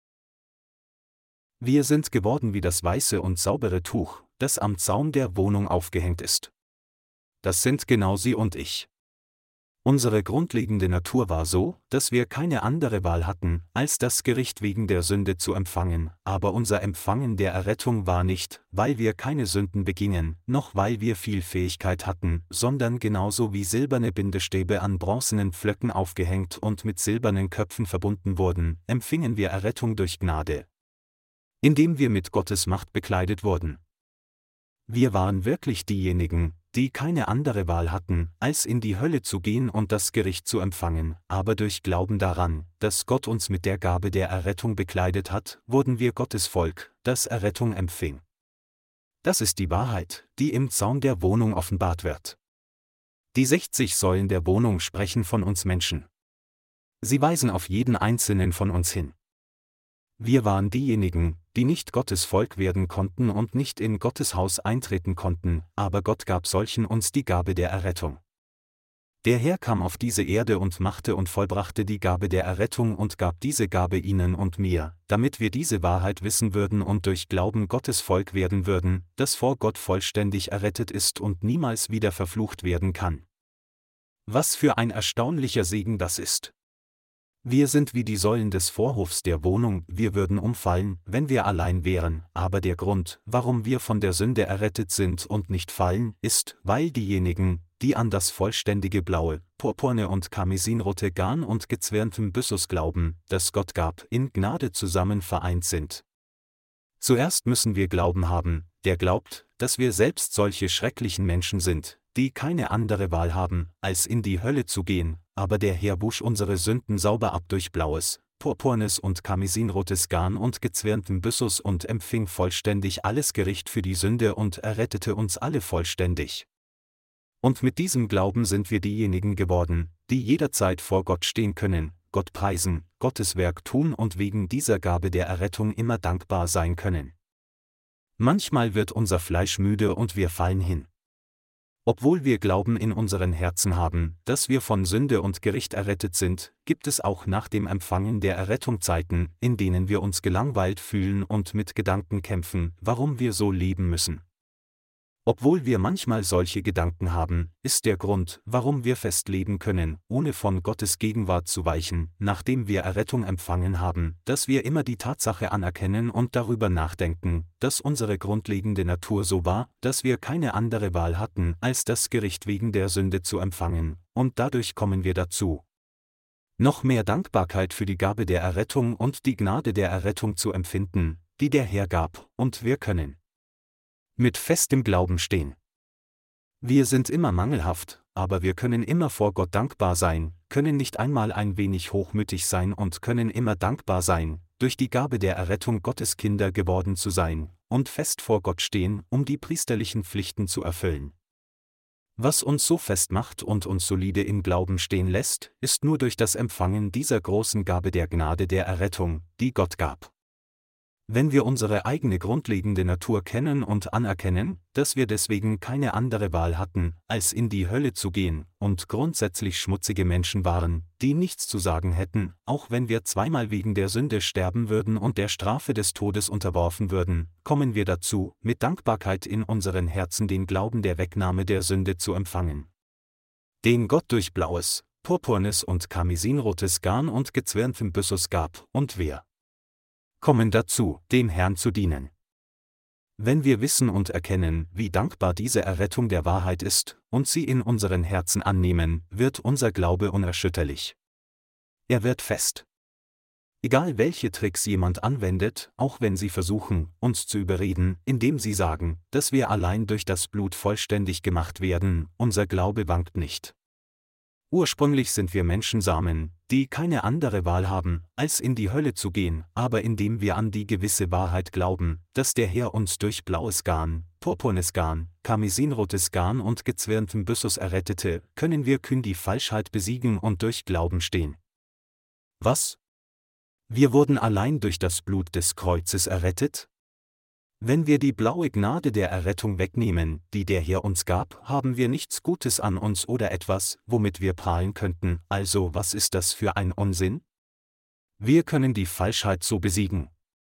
Wir sind geworden wie das weiße und saubere Tuch, das am Zaun der Wohnung aufgehängt ist. Das sind genau Sie und ich. Unsere grundlegende Natur war so, dass wir keine andere Wahl hatten, als das Gericht wegen der Sünde zu empfangen, aber unser Empfangen der Errettung war nicht, weil wir keine Sünden begingen, noch weil wir viel Fähigkeit hatten, sondern genauso wie silberne Bindestäbe an bronzenen Pflöcken aufgehängt und mit silbernen Köpfen verbunden wurden, empfingen wir Errettung durch Gnade, indem wir mit Gottes Macht bekleidet wurden. Wir waren wirklich diejenigen, die keine andere Wahl hatten, als in die Hölle zu gehen und das Gericht zu empfangen, aber durch Glauben daran, dass Gott uns mit der Gabe der Errettung bekleidet hat, wurden wir Gottes Volk, das Errettung empfing. Das ist die Wahrheit, die im Zaun der Wohnung offenbart wird. Die 60 Säulen der Wohnung sprechen von uns Menschen. Sie weisen auf jeden einzelnen von uns hin. Wir waren diejenigen, die nicht Gottes Volk werden konnten und nicht in Gottes Haus eintreten konnten, aber Gott gab solchen uns die Gabe der Errettung. Der Herr kam auf diese Erde und machte und vollbrachte die Gabe der Errettung und gab diese Gabe Ihnen und mir, damit wir diese Wahrheit wissen würden und durch Glauben Gottes Volk werden würden, das vor Gott vollständig errettet ist und niemals wieder verflucht werden kann. Was für ein erstaunlicher Segen das ist! Wir sind wie die Säulen des Vorhofs der Wohnung, wir würden umfallen, wenn wir allein wären, aber der Grund, warum wir von der Sünde errettet sind und nicht fallen, ist, weil diejenigen, die an das vollständige blaue, purpurne und karmesinrote Garn und gezwirntem Byssus glauben, das Gott gab, in Gnade zusammen vereint sind. Zuerst müssen wir Glauben haben, der glaubt, dass wir selbst solche schrecklichen Menschen sind, die keine andere Wahl haben, als in die Hölle zu gehen, aber der Herr wusch unsere Sünden sauber ab durch blaues, purpurnes und karmesinrotes Garn und gezwirntem Byssus und empfing vollständig alles Gericht für die Sünde und errettete uns alle vollständig. Und mit diesem Glauben sind wir diejenigen geworden, die jederzeit vor Gott stehen können, Gott preisen, Gottes Werk tun und wegen dieser Gabe der Errettung immer dankbar sein können. Manchmal wird unser Fleisch müde und wir fallen hin. Obwohl wir Glauben in unseren Herzen haben, dass wir von Sünde und Gericht errettet sind, gibt es auch nach dem Empfangen der Errettung Zeiten, in denen wir uns gelangweilt fühlen und mit Gedanken kämpfen, warum wir so leben müssen. Obwohl wir manchmal solche Gedanken haben, ist der Grund, warum wir fest leben können, ohne von Gottes Gegenwart zu weichen, nachdem wir Errettung empfangen haben, dass wir immer die Tatsache anerkennen und darüber nachdenken, dass unsere grundlegende Natur so war, dass wir keine andere Wahl hatten, als das Gericht wegen der Sünde zu empfangen, und dadurch kommen wir dazu, noch mehr Dankbarkeit für die Gabe der Errettung und die Gnade der Errettung zu empfinden, die der Herr gab, und wir können mit festem Glauben stehen. Wir sind immer mangelhaft, aber wir können immer vor Gott dankbar sein, können nicht einmal ein wenig hochmütig sein und können immer dankbar sein, durch die Gabe der Errettung Gottes Kinder geworden zu sein und fest vor Gott stehen, um die priesterlichen Pflichten zu erfüllen. Was uns so festmacht und uns solide im Glauben stehen lässt, ist nur durch das Empfangen dieser großen Gabe der Gnade der Errettung, die Gott gab. Wenn wir unsere eigene grundlegende Natur kennen und anerkennen, dass wir deswegen keine andere Wahl hatten, als in die Hölle zu gehen, und grundsätzlich schmutzige Menschen waren, die nichts zu sagen hätten, auch wenn wir zweimal wegen der Sünde sterben würden und der Strafe des Todes unterworfen würden, kommen wir dazu, mit Dankbarkeit in unseren Herzen den Glauben der Wegnahme der Sünde zu empfangen, den Gott durch blaues, purpurnes und karmesinrotes Garn und gezwirntem Byssus gab, und wir kommen dazu, dem Herrn zu dienen. Wenn wir wissen und erkennen, wie dankbar diese Errettung der Wahrheit ist, und sie in unseren Herzen annehmen, wird unser Glaube unerschütterlich. Er wird fest. Egal welche Tricks jemand anwendet, auch wenn sie versuchen, uns zu überreden, indem sie sagen, dass wir allein durch das Blut vollständig gemacht werden, unser Glaube wankt nicht. Ursprünglich sind wir Menschensamen, die keine andere Wahl haben, als in die Hölle zu gehen, aber indem wir an die gewisse Wahrheit glauben, dass der Herr uns durch blaues Garn, purpurnes Garn, karmesinrotes Garn und gezwirntem Byssus errettete, können wir kühn die Falschheit besiegen und durch Glauben stehen. Was? Wir wurden allein durch das Blut des Kreuzes errettet? Wenn wir die blaue Gnade der Errettung wegnehmen, die der Herr uns gab, haben wir nichts Gutes an uns oder etwas, womit wir prahlen könnten, also was ist das für ein Unsinn? Wir können die Falschheit so besiegen.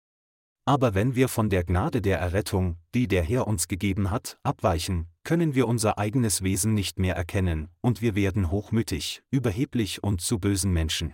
Aber wenn wir von der Gnade der Errettung, die der Herr uns gegeben hat, abweichen, können wir unser eigenes Wesen nicht mehr erkennen, und wir werden hochmütig, überheblich und zu bösen Menschen.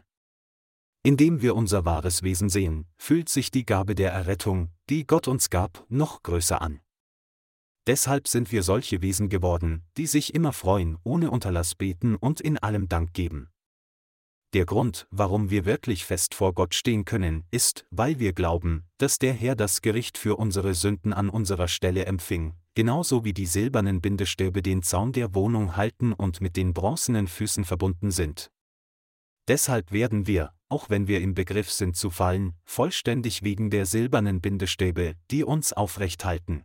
Indem wir unser wahres Wesen sehen, fühlt sich die Gabe der Errettung, die Gott uns gab, noch größer an. Deshalb sind wir solche Wesen geworden, die sich immer freuen, ohne Unterlass beten und in allem Dank geben. Der Grund, warum wir wirklich fest vor Gott stehen können, ist, weil wir glauben, dass der Herr das Gericht für unsere Sünden an unserer Stelle empfing, genauso wie die silbernen Bindestäbe den Zaun der Wohnung halten und mit den bronzenen Füßen verbunden sind. Deshalb werden wir, auch wenn wir im Begriff sind zu fallen, vollständig wegen der silbernen Bindestäbe, die uns aufrecht halten.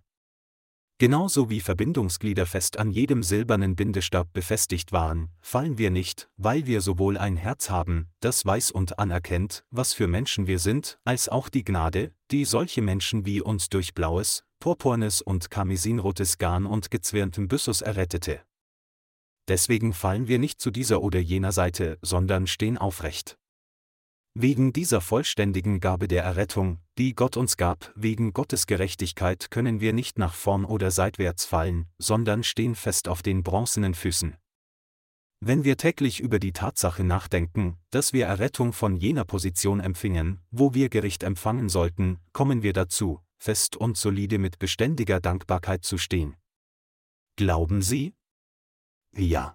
Genauso wie Verbindungsglieder fest an jedem silbernen Bindestab befestigt waren, fallen wir nicht, weil wir sowohl ein Herz haben, das weiß und anerkennt, was für Menschen wir sind, als auch die Gnade, die solche Menschen wie uns durch blaues, purpurnes und karmesinrotes Garn und gezwirntem Byssus errettete. Deswegen fallen wir nicht zu dieser oder jener Seite, sondern stehen aufrecht. Wegen dieser vollständigen Gabe der Errettung, die Gott uns gab, wegen Gottes Gerechtigkeit können wir nicht nach vorn oder seitwärts fallen, sondern stehen fest auf den bronzenen Füßen. Wenn wir täglich über die Tatsache nachdenken, dass wir Errettung von jener Position empfingen, wo wir Gericht empfangen sollten, kommen wir dazu, fest und solide mit beständiger Dankbarkeit zu stehen. Glauben Sie? Ja.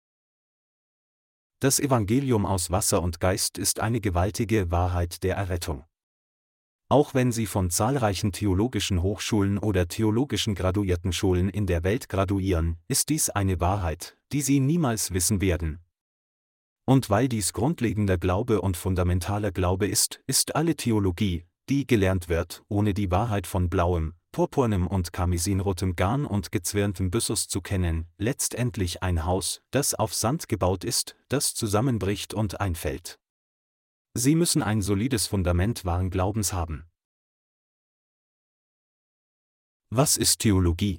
Das Evangelium aus Wasser und Geist ist eine gewaltige Wahrheit der Errettung. Auch wenn Sie von zahlreichen theologischen Hochschulen oder theologischen Graduiertenschulen in der Welt graduieren, ist dies eine Wahrheit, die Sie niemals wissen werden. Und weil dies grundlegender Glaube und fundamentaler Glaube ist, ist alle Theologie, die gelernt wird, ohne die Wahrheit von blauem, purpurnem und karmesinrotem Garn und gezwirntem Byssus zu kennen, letztendlich ein Haus, das auf Sand gebaut ist, das zusammenbricht und einfällt. Sie müssen ein solides Fundament wahren Glaubens haben. Was ist Theologie?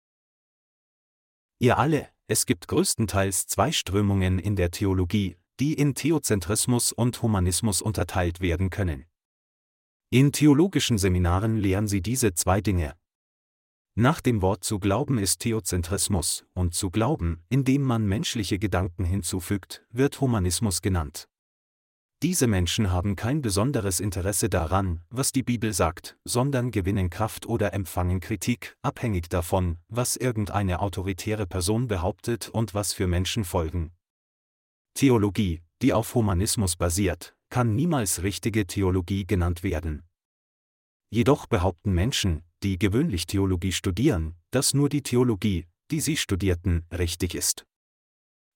Ihr alle, es gibt größtenteils zwei Strömungen in der Theologie, die in Theozentrismus und Humanismus unterteilt werden können. In theologischen Seminaren lehren sie diese zwei Dinge. Nach dem Wort zu glauben ist Theozentrismus, und zu glauben, indem man menschliche Gedanken hinzufügt, wird Humanismus genannt. Diese Menschen haben kein besonderes Interesse daran, was die Bibel sagt, sondern gewinnen Kraft oder empfangen Kritik, abhängig davon, was irgendeine autoritäre Person behauptet und was für Menschen folgen. Theologie, die auf Humanismus basiert, kann niemals richtige Theologie genannt werden. Jedoch behaupten Menschen, die gewöhnlich Theologie studieren, dass nur die Theologie, die sie studierten, richtig ist.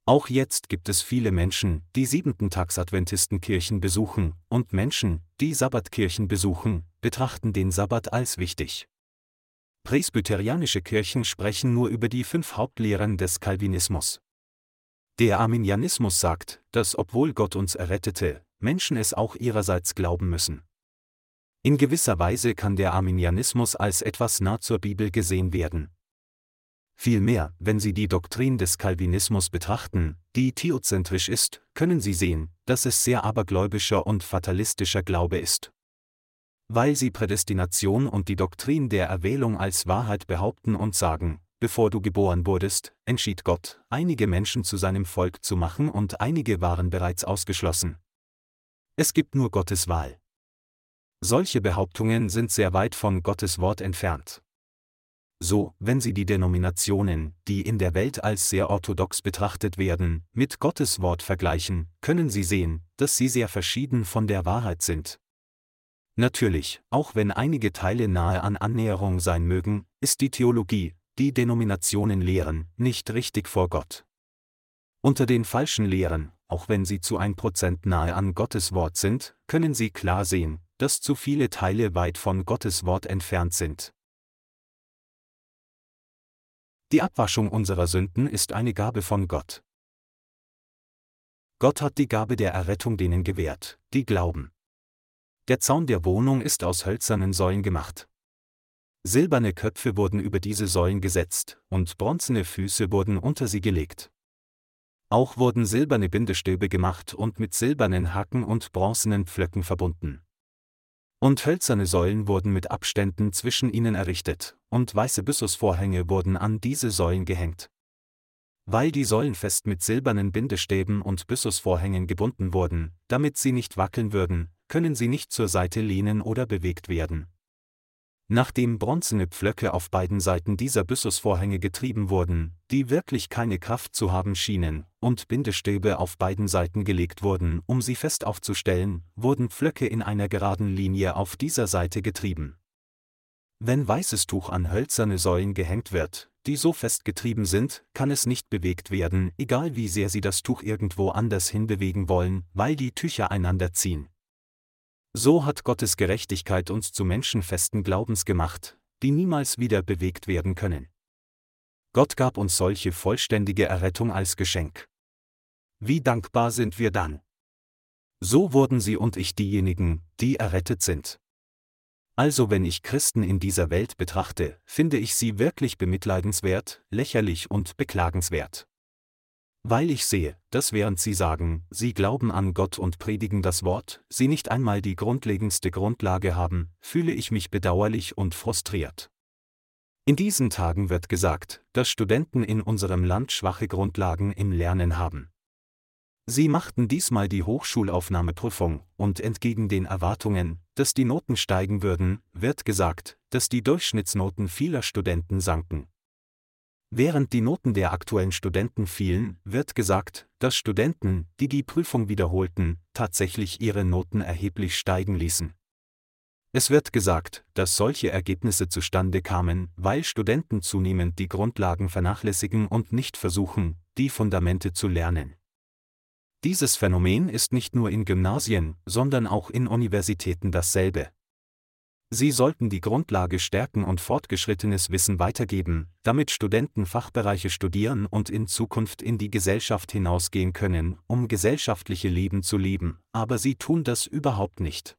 Auch jetzt gibt es viele Menschen, die Siebenten-Tags-Adventistenkirchen besuchen, und Menschen, die Sabbatkirchen besuchen, betrachten den Sabbat als wichtig. Presbyterianische Kirchen sprechen nur über die 5 Hauptlehren des Calvinismus. Der Arminianismus sagt, dass obwohl Gott uns errettete, Menschen es auch ihrerseits glauben müssen. In gewisser Weise kann der Arminianismus als etwas nah zur Bibel gesehen werden. Vielmehr, wenn Sie die Doktrin des Calvinismus betrachten, die theozentrisch ist, können Sie sehen, dass es sehr abergläubischer und fatalistischer Glaube ist. Weil sie Prädestination und die Doktrin der Erwählung als Wahrheit behaupten und sagen, bevor du geboren wurdest, entschied Gott, einige Menschen zu seinem Volk zu machen und einige waren bereits ausgeschlossen. Es gibt nur Gottes Wahl. Solche Behauptungen sind sehr weit von Gottes Wort entfernt. So, wenn Sie die Denominationen, die in der Welt als sehr orthodox betrachtet werden, mit Gottes Wort vergleichen, können Sie sehen, dass sie sehr verschieden von der Wahrheit sind. Natürlich, auch wenn einige Teile nahe an Annäherung sein mögen, ist die Theologie, die Denominationen lehren, nicht richtig vor Gott. Unter den falschen Lehren, auch wenn sie zu 1% nahe an Gottes Wort sind, können Sie klar sehen, dass zu viele Teile weit von Gottes Wort entfernt sind. Die Abwaschung unserer Sünden ist eine Gabe von Gott. Gott hat die Gabe der Errettung denen gewährt, die glauben. Der Zaun der Wohnung ist aus hölzernen Säulen gemacht. Silberne Köpfe wurden über diese Säulen gesetzt, und bronzene Füße wurden unter sie gelegt. Auch wurden silberne Bindestäbe gemacht und mit silbernen Haken und bronzenen Pflöcken verbunden. Und hölzerne Säulen wurden mit Abständen zwischen ihnen errichtet, und weiße Byssusvorhänge wurden an diese Säulen gehängt. Weil die Säulen fest mit silbernen Bindestäben und Byssusvorhängen gebunden wurden, damit sie nicht wackeln würden, können sie nicht zur Seite lehnen oder bewegt werden. Nachdem bronzene Pflöcke auf beiden Seiten dieser Byssusvorhänge getrieben wurden, die wirklich keine Kraft zu haben schienen, und Bindestäbe auf beiden Seiten gelegt wurden, um sie fest aufzustellen, wurden Pflöcke in einer geraden Linie auf dieser Seite getrieben. Wenn weißes Tuch an hölzerne Säulen gehängt wird, die so fest getrieben sind, kann es nicht bewegt werden, egal wie sehr Sie das Tuch irgendwo anders hinbewegen wollen, weil die Tücher einander ziehen. So hat Gottes Gerechtigkeit uns zu Menschen festen Glaubens gemacht, die niemals wieder bewegt werden können. Gott gab uns solche vollständige Errettung als Geschenk. Wie dankbar sind wir dann? So wurden Sie und ich diejenigen, die errettet sind. Also wenn ich Christen in dieser Welt betrachte, finde ich sie wirklich bemitleidenswert, lächerlich und beklagenswert. Weil ich sehe, dass während sie sagen, sie glauben an Gott und predigen das Wort, sie nicht einmal die grundlegendste Grundlage haben, fühle ich mich bedauerlich und frustriert. In diesen Tagen wird gesagt, dass Studenten in unserem Land schwache Grundlagen im Lernen haben. Sie machten diesmal die Hochschulaufnahmeprüfung, und entgegen den Erwartungen, dass die Noten steigen würden, wird gesagt, dass die Durchschnittsnoten vieler Studenten sanken. Während die Noten der aktuellen Studenten fielen, wird gesagt, dass Studenten, die die Prüfung wiederholten, tatsächlich ihre Noten erheblich steigen ließen. Es wird gesagt, dass solche Ergebnisse zustande kamen, weil Studenten zunehmend die Grundlagen vernachlässigen und nicht versuchen, die Fundamente zu lernen. Dieses Phänomen ist nicht nur in Gymnasien, sondern auch in Universitäten dasselbe. Sie sollten die Grundlage stärken und fortgeschrittenes Wissen weitergeben, damit Studenten Fachbereiche studieren und in Zukunft in die Gesellschaft hinausgehen können, um gesellschaftliche Leben zu leben, aber sie tun das überhaupt nicht.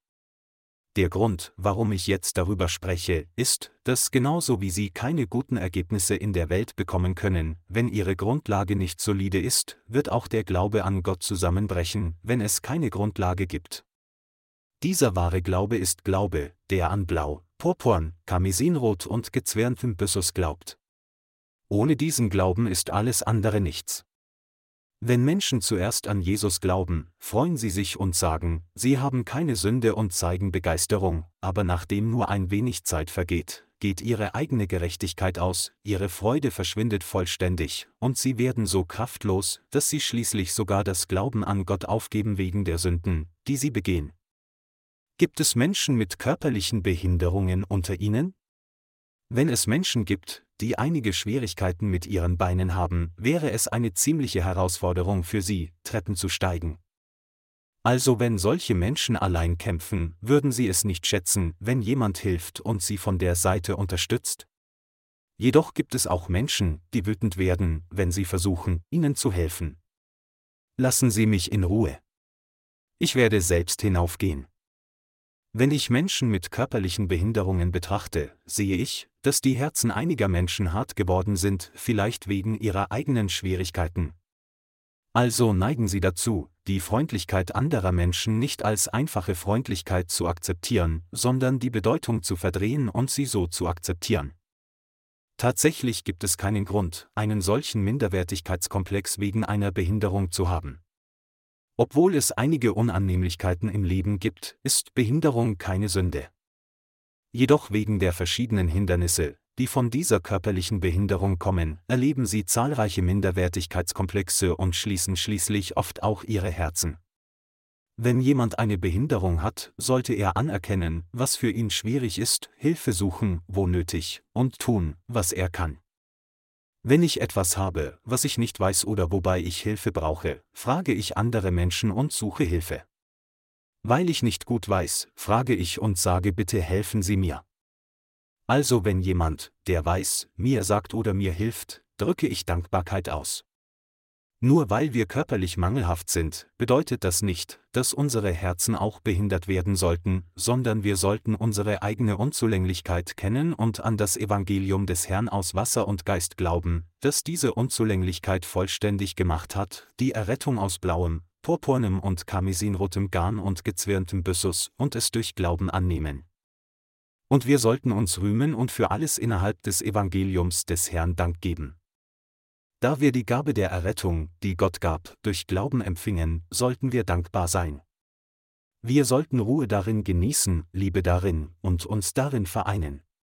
Der Grund, warum ich jetzt darüber spreche, ist, dass genauso wie Sie keine guten Ergebnisse in der Welt bekommen können, wenn Ihre Grundlage nicht solide ist, wird auch der Glaube an Gott zusammenbrechen, wenn es keine Grundlage gibt. Dieser wahre Glaube ist Glaube, der an Blau, Purpurn, Karmesinrot und gezwirntem Byssus glaubt. Ohne diesen Glauben ist alles andere nichts. Wenn Menschen zuerst an Jesus glauben, freuen sie sich und sagen, sie haben keine Sünde und zeigen Begeisterung, aber nachdem nur ein wenig Zeit vergeht, geht ihre eigene Gerechtigkeit aus, ihre Freude verschwindet vollständig, und sie werden so kraftlos, dass sie schließlich sogar das Glauben an Gott aufgeben wegen der Sünden, die sie begehen. Gibt es Menschen mit körperlichen Behinderungen unter Ihnen? Wenn es Menschen gibt, die einige Schwierigkeiten mit ihren Beinen haben, wäre es eine ziemliche Herausforderung für sie, Treppen zu steigen. Also wenn solche Menschen allein kämpfen, würden sie es nicht schätzen, wenn jemand hilft und sie von der Seite unterstützt? Jedoch gibt es auch Menschen, die wütend werden, wenn sie versuchen, ihnen zu helfen. Lassen Sie mich in Ruhe. Ich werde selbst hinaufgehen. Wenn ich Menschen mit körperlichen Behinderungen betrachte, sehe ich, dass die Herzen einiger Menschen hart geworden sind, vielleicht wegen ihrer eigenen Schwierigkeiten. Also neigen sie dazu, die Freundlichkeit anderer Menschen nicht als einfache Freundlichkeit zu akzeptieren, sondern die Bedeutung zu verdrehen und sie so zu akzeptieren. Tatsächlich gibt es keinen Grund, einen solchen Minderwertigkeitskomplex wegen einer Behinderung zu haben. Obwohl es einige Unannehmlichkeiten im Leben gibt, ist Behinderung keine Sünde. Jedoch wegen der verschiedenen Hindernisse, die von dieser körperlichen Behinderung kommen, erleben sie zahlreiche Minderwertigkeitskomplexe und schließen schließlich oft auch ihre Herzen. Wenn jemand eine Behinderung hat, sollte er anerkennen, was für ihn schwierig ist, Hilfe suchen, wo nötig, und tun, was er kann. Wenn ich etwas habe, was ich nicht weiß oder wobei ich Hilfe brauche, frage ich andere Menschen und suche Hilfe. Weil ich nicht gut weiß, frage ich und sage bitte helfen Sie mir. Also wenn jemand, der weiß, mir sagt oder mir hilft, drücke ich Dankbarkeit aus. Nur weil wir körperlich mangelhaft sind, bedeutet das nicht, dass unsere Herzen auch behindert werden sollten, sondern wir sollten unsere eigene Unzulänglichkeit kennen und an das Evangelium des Herrn aus Wasser und Geist glauben, das diese Unzulänglichkeit vollständig gemacht hat, die Errettung aus blauem, purpurnem und karmesinrotem Garn und gezwirntem Byssus, und es durch Glauben annehmen. Und wir sollten uns rühmen und für alles innerhalb des Evangeliums des Herrn Dank geben. Da wir die Gabe der Errettung, die Gott gab, durch Glauben empfingen, sollten wir dankbar sein. Wir sollten Ruhe darin genießen, Liebe darin und uns darin vereinen.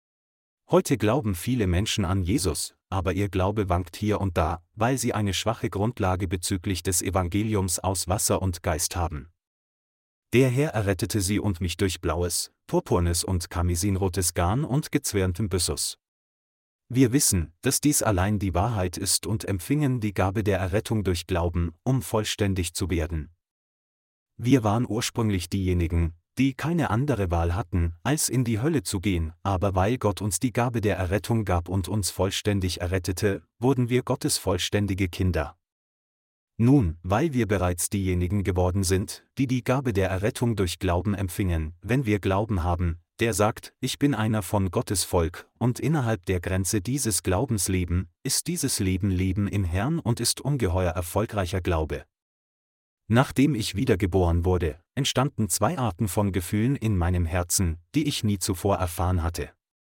Heute glauben viele Menschen an Jesus, aber ihr Glaube wankt hier und da, weil sie eine schwache Grundlage bezüglich des Evangeliums aus Wasser und Geist haben. Der Herr errettete sie und mich durch blaues, purpurnes und karmesinrotes Garn und gezwirntem Byssus. Wir wissen, dass dies allein die Wahrheit ist und empfingen die Gabe der Errettung durch Glauben, um vollständig zu werden. Wir waren ursprünglich diejenigen, die keine andere Wahl hatten, als in die Hölle zu gehen, aber weil Gott uns die Gabe der Errettung gab und uns vollständig errettete, wurden wir Gottes vollständige Kinder. Nun, weil wir bereits diejenigen geworden sind, die die Gabe der Errettung durch Glauben empfingen, wenn wir Glauben haben, der sagt, ich bin einer von Gottes Volk, und innerhalb der Grenze dieses Glaubens leben, ist dieses Leben Leben im Herrn und ist ungeheuer erfolgreicher Glaube. Nachdem ich wiedergeboren wurde, entstanden zwei Arten von Gefühlen in meinem Herzen, die ich nie zuvor erfahren hatte.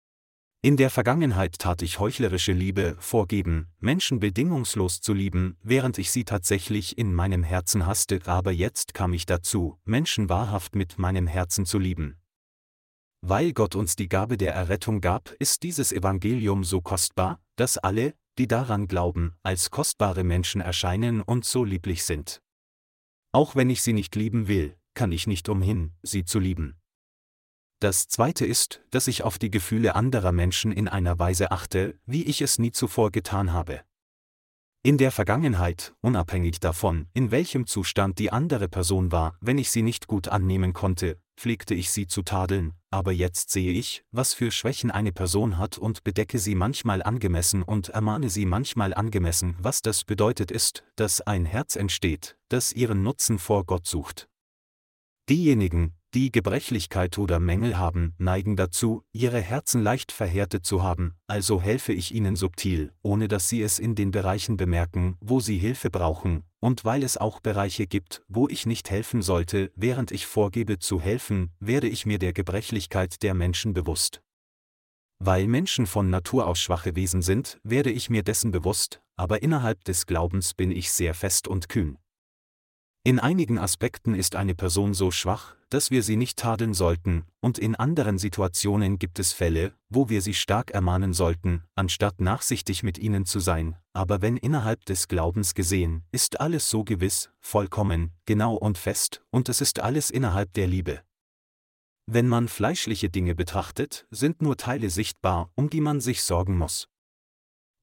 In der Vergangenheit tat ich heuchlerische Liebe vorgeben, Menschen bedingungslos zu lieben, während ich sie tatsächlich in meinem Herzen hasste, aber jetzt kam ich dazu, Menschen wahrhaft mit meinem Herzen zu lieben. Weil Gott uns die Gabe der Errettung gab, ist dieses Evangelium so kostbar, dass alle, die daran glauben, als kostbare Menschen erscheinen und so lieblich sind. Auch wenn ich sie nicht lieben will, kann ich nicht umhin, sie zu lieben. Das Zweite ist, dass ich auf die Gefühle anderer Menschen in einer Weise achte, wie ich es nie zuvor getan habe. In der Vergangenheit, unabhängig davon, in welchem Zustand die andere Person war, wenn ich sie nicht gut annehmen konnte, pflegte ich sie zu tadeln, aber jetzt sehe ich, was für Schwächen eine Person hat und bedecke sie manchmal angemessen und ermahne sie manchmal angemessen. Was das bedeutet ist, dass ein Herz entsteht, das ihren Nutzen vor Gott sucht. Diejenigen, die Gebrechlichkeit oder Mängel haben, neigen dazu, ihre Herzen leicht verhärtet zu haben, also helfe ich ihnen subtil, ohne dass sie es in den Bereichen bemerken, wo sie Hilfe brauchen, und weil es auch Bereiche gibt, wo ich nicht helfen sollte, während ich vorgebe zu helfen, werde ich mir der Gebrechlichkeit der Menschen bewusst. Weil Menschen von Natur aus schwache Wesen sind, werde ich mir dessen bewusst, aber innerhalb des Glaubens bin ich sehr fest und kühn. In einigen Aspekten ist eine Person so schwach, dass wir sie nicht tadeln sollten, und in anderen Situationen gibt es Fälle, wo wir sie stark ermahnen sollten, anstatt nachsichtig mit ihnen zu sein, aber wenn innerhalb des Glaubens gesehen, ist alles so gewiss, vollkommen, genau und fest, und es ist alles innerhalb der Liebe. Wenn man fleischliche Dinge betrachtet, sind nur Teile sichtbar, um die man sich sorgen muss.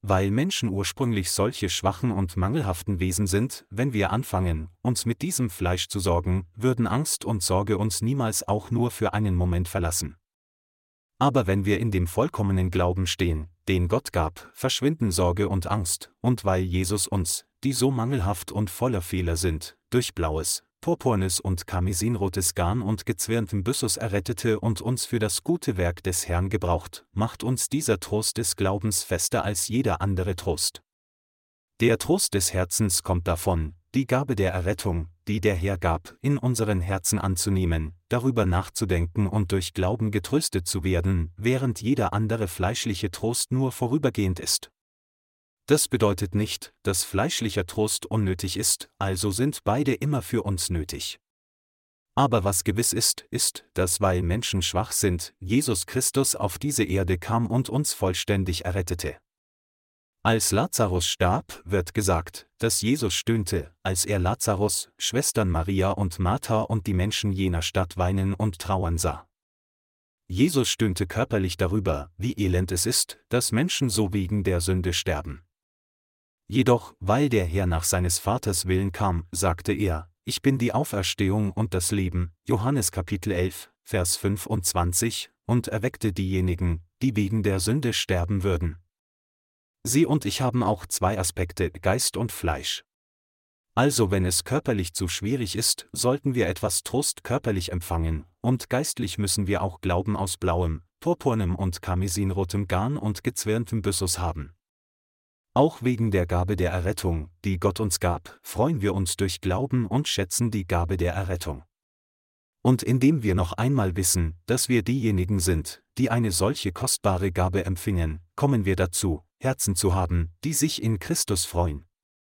Weil Menschen ursprünglich solche schwachen und mangelhaften Wesen sind, wenn wir anfangen, uns mit diesem Fleisch zu sorgen, würden Angst und Sorge uns niemals auch nur für einen Moment verlassen. Aber wenn wir in dem vollkommenen Glauben stehen, den Gott gab, verschwinden Sorge und Angst, und weil Jesus uns, die so mangelhaft und voller Fehler sind, durch blaues, purpurnes und karmesinrotes Garn und gezwirntem Byssus errettete und uns für das gute Werk des Herrn gebraucht, macht uns dieser Trost des Glaubens fester als jeder andere Trost. Der Trost des Herzens kommt davon, die Gabe der Errettung, die der Herr gab, in unseren Herzen anzunehmen, darüber nachzudenken und durch Glauben getröstet zu werden, während jeder andere fleischliche Trost nur vorübergehend ist. Das bedeutet nicht, dass fleischlicher Trost unnötig ist, also sind beide immer für uns nötig. Aber was gewiss ist, dass weil Menschen schwach sind, Jesus Christus auf diese Erde kam und uns vollständig errettete. Als Lazarus starb, wird gesagt, dass Jesus stöhnte, als er Lazarus, Schwestern Maria und Martha und die Menschen jener Stadt weinen und trauern sah. Jesus stöhnte körperlich darüber, wie elend es ist, dass Menschen so wegen der Sünde sterben. Jedoch, weil der Herr nach seines Vaters Willen kam, sagte er, ich bin die Auferstehung und das Leben, Johannes Kapitel 11, Vers 25, und erweckte diejenigen, die wegen der Sünde sterben würden. Sie und ich haben auch zwei Aspekte, Geist und Fleisch. Also wenn es körperlich zu schwierig ist, sollten wir etwas Trost körperlich empfangen, und geistlich müssen wir auch Glauben aus blauem, purpurnem und karmesinrotem Garn und gezwirntem Byssus haben. Auch wegen der Gabe der Errettung, die Gott uns gab, freuen wir uns durch Glauben und schätzen die Gabe der Errettung. Und indem wir noch einmal wissen, dass wir diejenigen sind, die eine solche kostbare Gabe empfingen, kommen wir dazu, Herzen zu haben, die sich in Christus freuen.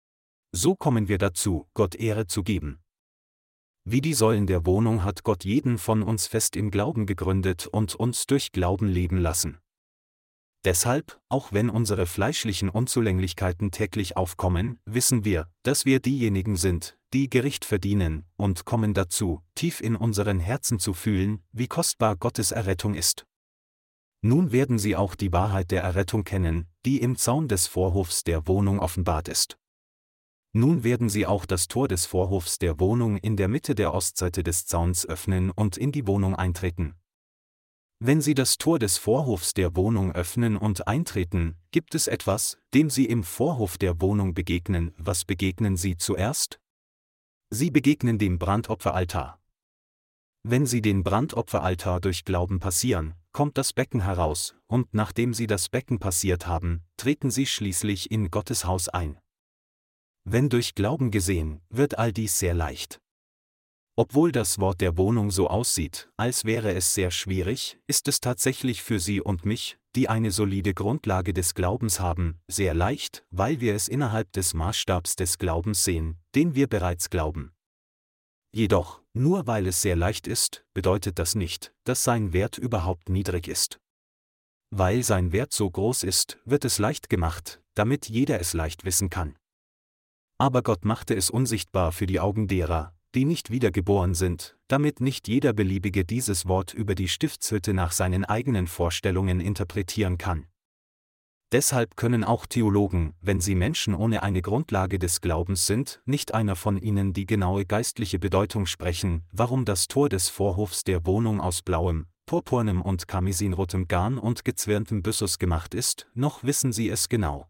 So kommen wir dazu, Gott Ehre zu geben. Wie die Säulen der Wohnung hat Gott jeden von uns fest im Glauben gegründet und uns durch Glauben leben lassen. Deshalb, auch wenn unsere fleischlichen Unzulänglichkeiten täglich aufkommen, wissen wir, dass wir diejenigen sind, die Gericht verdienen, und kommen dazu, tief in unseren Herzen zu fühlen, wie kostbar Gottes Errettung ist. Nun werden Sie auch die Wahrheit der Errettung kennen, die im Zaun des Vorhofs der Wohnung offenbart ist. Nun werden Sie auch das Tor des Vorhofs der Wohnung in der Mitte der Ostseite des Zauns öffnen und in die Wohnung eintreten. Wenn Sie das Tor des Vorhofs der Wohnung öffnen und eintreten, gibt es etwas, dem Sie im Vorhof der Wohnung begegnen. Was begegnen Sie zuerst? Sie begegnen dem Brandopferaltar. Wenn Sie den Brandopferaltar durch Glauben passieren, kommt das Becken heraus, und nachdem Sie das Becken passiert haben, treten Sie schließlich in Gottes Haus ein. Wenn durch Glauben gesehen, wird all dies sehr leicht. Obwohl das Wort der Wohnung so aussieht, als wäre es sehr schwierig, ist es tatsächlich für Sie und mich, die eine solide Grundlage des Glaubens haben, sehr leicht, weil wir es innerhalb des Maßstabs des Glaubens sehen, den wir bereits glauben. Jedoch, nur weil es sehr leicht ist, bedeutet das nicht, dass sein Wert überhaupt niedrig ist. Weil sein Wert so groß ist, wird es leicht gemacht, damit jeder es leicht wissen kann. Aber Gott machte es unsichtbar für die Augen derer, die nicht wiedergeboren sind, damit nicht jeder Beliebige dieses Wort über die Stiftshütte nach seinen eigenen Vorstellungen interpretieren kann. Deshalb können auch Theologen, wenn sie Menschen ohne eine Grundlage des Glaubens sind, nicht einer von ihnen die genaue geistliche Bedeutung sprechen, warum das Tor des Vorhofs der Wohnung aus blauem, purpurnem und karmesinrotem Garn und gezwirntem Byssus gemacht ist, noch wissen sie es genau.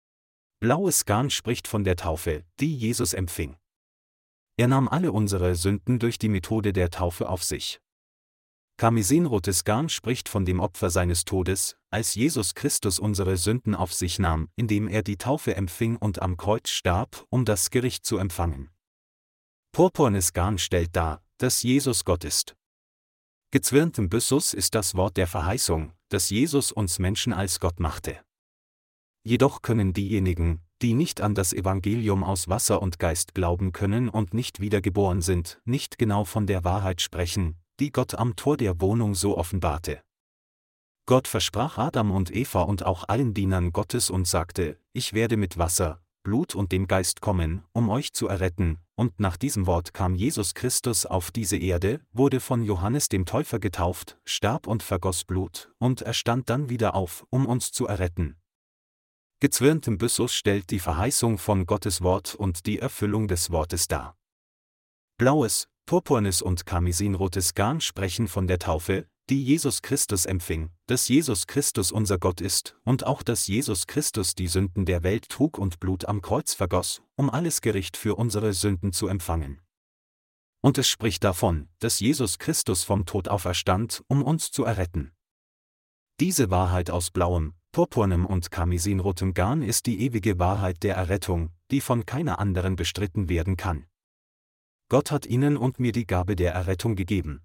Blaues Garn spricht von der Taufe, die Jesus empfing. Er nahm alle unsere Sünden durch die Methode der Taufe auf sich. Karmesinrotes Garn spricht von dem Opfer seines Todes, als Jesus Christus unsere Sünden auf sich nahm, indem er die Taufe empfing und am Kreuz starb, um das Gericht zu empfangen. Purpurnes Garn stellt dar, dass Jesus Gott ist. Gezwirntem Byssus ist das Wort der Verheißung, dass Jesus uns Menschen als Gott machte. Jedoch können diejenigen, die nicht an das Evangelium aus Wasser und Geist glauben können und nicht wiedergeboren sind, nicht genau von der Wahrheit sprechen, die Gott am Tor der Wohnung so offenbarte. Gott versprach Adam und Eva und auch allen Dienern Gottes und sagte, ich werde mit Wasser, Blut und dem Geist kommen, um euch zu erretten, und nach diesem Wort kam Jesus Christus auf diese Erde, wurde von Johannes dem Täufer getauft, starb und vergoss Blut, und er stand dann wieder auf, um uns zu erretten. gezwirntem Byssus stellt die Verheißung von Gottes Wort und die Erfüllung des Wortes dar. Blaues, purpurnes und karmesinrotes Garn sprechen von der Taufe, die Jesus Christus empfing, dass Jesus Christus unser Gott ist und auch dass Jesus Christus die Sünden der Welt trug und Blut am Kreuz vergoss, um alles Gericht für unsere Sünden zu empfangen. Und es spricht davon, dass Jesus Christus vom Tod auferstand, um uns zu erretten. Diese Wahrheit aus blauem, purpurnem und karmesinrotem Garn ist die ewige Wahrheit der Errettung, die von keiner anderen bestritten werden kann. Gott hat Ihnen und mir die Gabe der Errettung gegeben.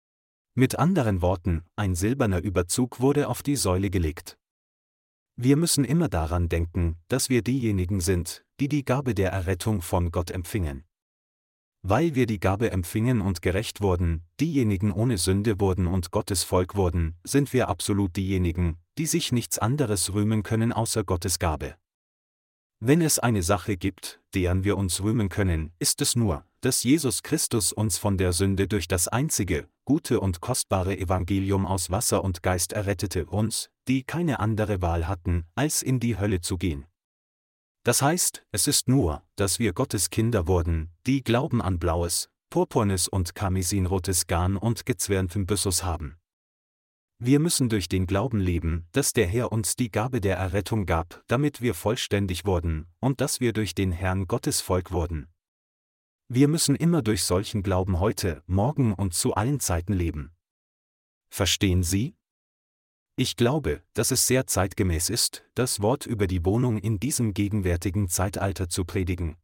Mit anderen Worten, ein silberner Überzug wurde auf die Säule gelegt. Wir müssen immer daran denken, dass wir diejenigen sind, die die Gabe der Errettung von Gott empfingen. Weil wir die Gabe empfingen und gerecht wurden, diejenigen ohne Sünde wurden und Gottes Volk wurden, sind wir absolut diejenigen, die sich nichts anderes rühmen können außer Gottes Gabe. Wenn es eine Sache gibt, deren wir uns rühmen können, ist es nur, dass Jesus Christus uns von der Sünde durch das einzige, gute und kostbare Evangelium aus Wasser und Geist errettete, uns, die keine andere Wahl hatten, als in die Hölle zu gehen. Das heißt, es ist nur, dass wir Gottes Kinder wurden, die Glauben an blaues, purpurnes und karmesinrotes Garn und gezwirntem Byssus haben. Wir müssen durch den Glauben leben, dass der Herr uns die Gabe der Errettung gab, damit wir vollständig wurden, und dass wir durch den Herrn Gottes Volk wurden. Wir müssen immer durch solchen Glauben heute, morgen und zu allen Zeiten leben. Verstehen Sie? Ich glaube, dass es sehr zeitgemäß ist, das Wort über die Wohnung in diesem gegenwärtigen Zeitalter zu predigen.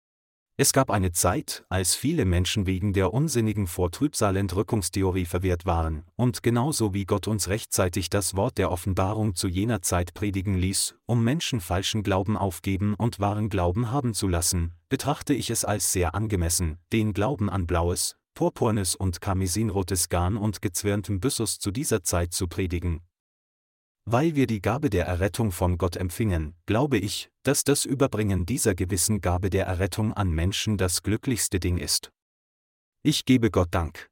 Es gab eine Zeit, als viele Menschen wegen der unsinnigen Vortrübsalentrückungstheorie verwirrt waren, und genauso wie Gott uns rechtzeitig das Wort der Offenbarung zu jener Zeit predigen ließ, um Menschen falschen Glauben aufgeben und wahren Glauben haben zu lassen, betrachte ich es als sehr angemessen, den Glauben an blaues, purpurnes und karmesinrotes Garn und gezwirntem Byssus zu dieser Zeit zu predigen. Weil wir die Gabe der Errettung von Gott empfingen, glaube ich, dass das Überbringen dieser gewissen Gabe der Errettung an Menschen das glücklichste Ding ist. Ich gebe Gott Dank.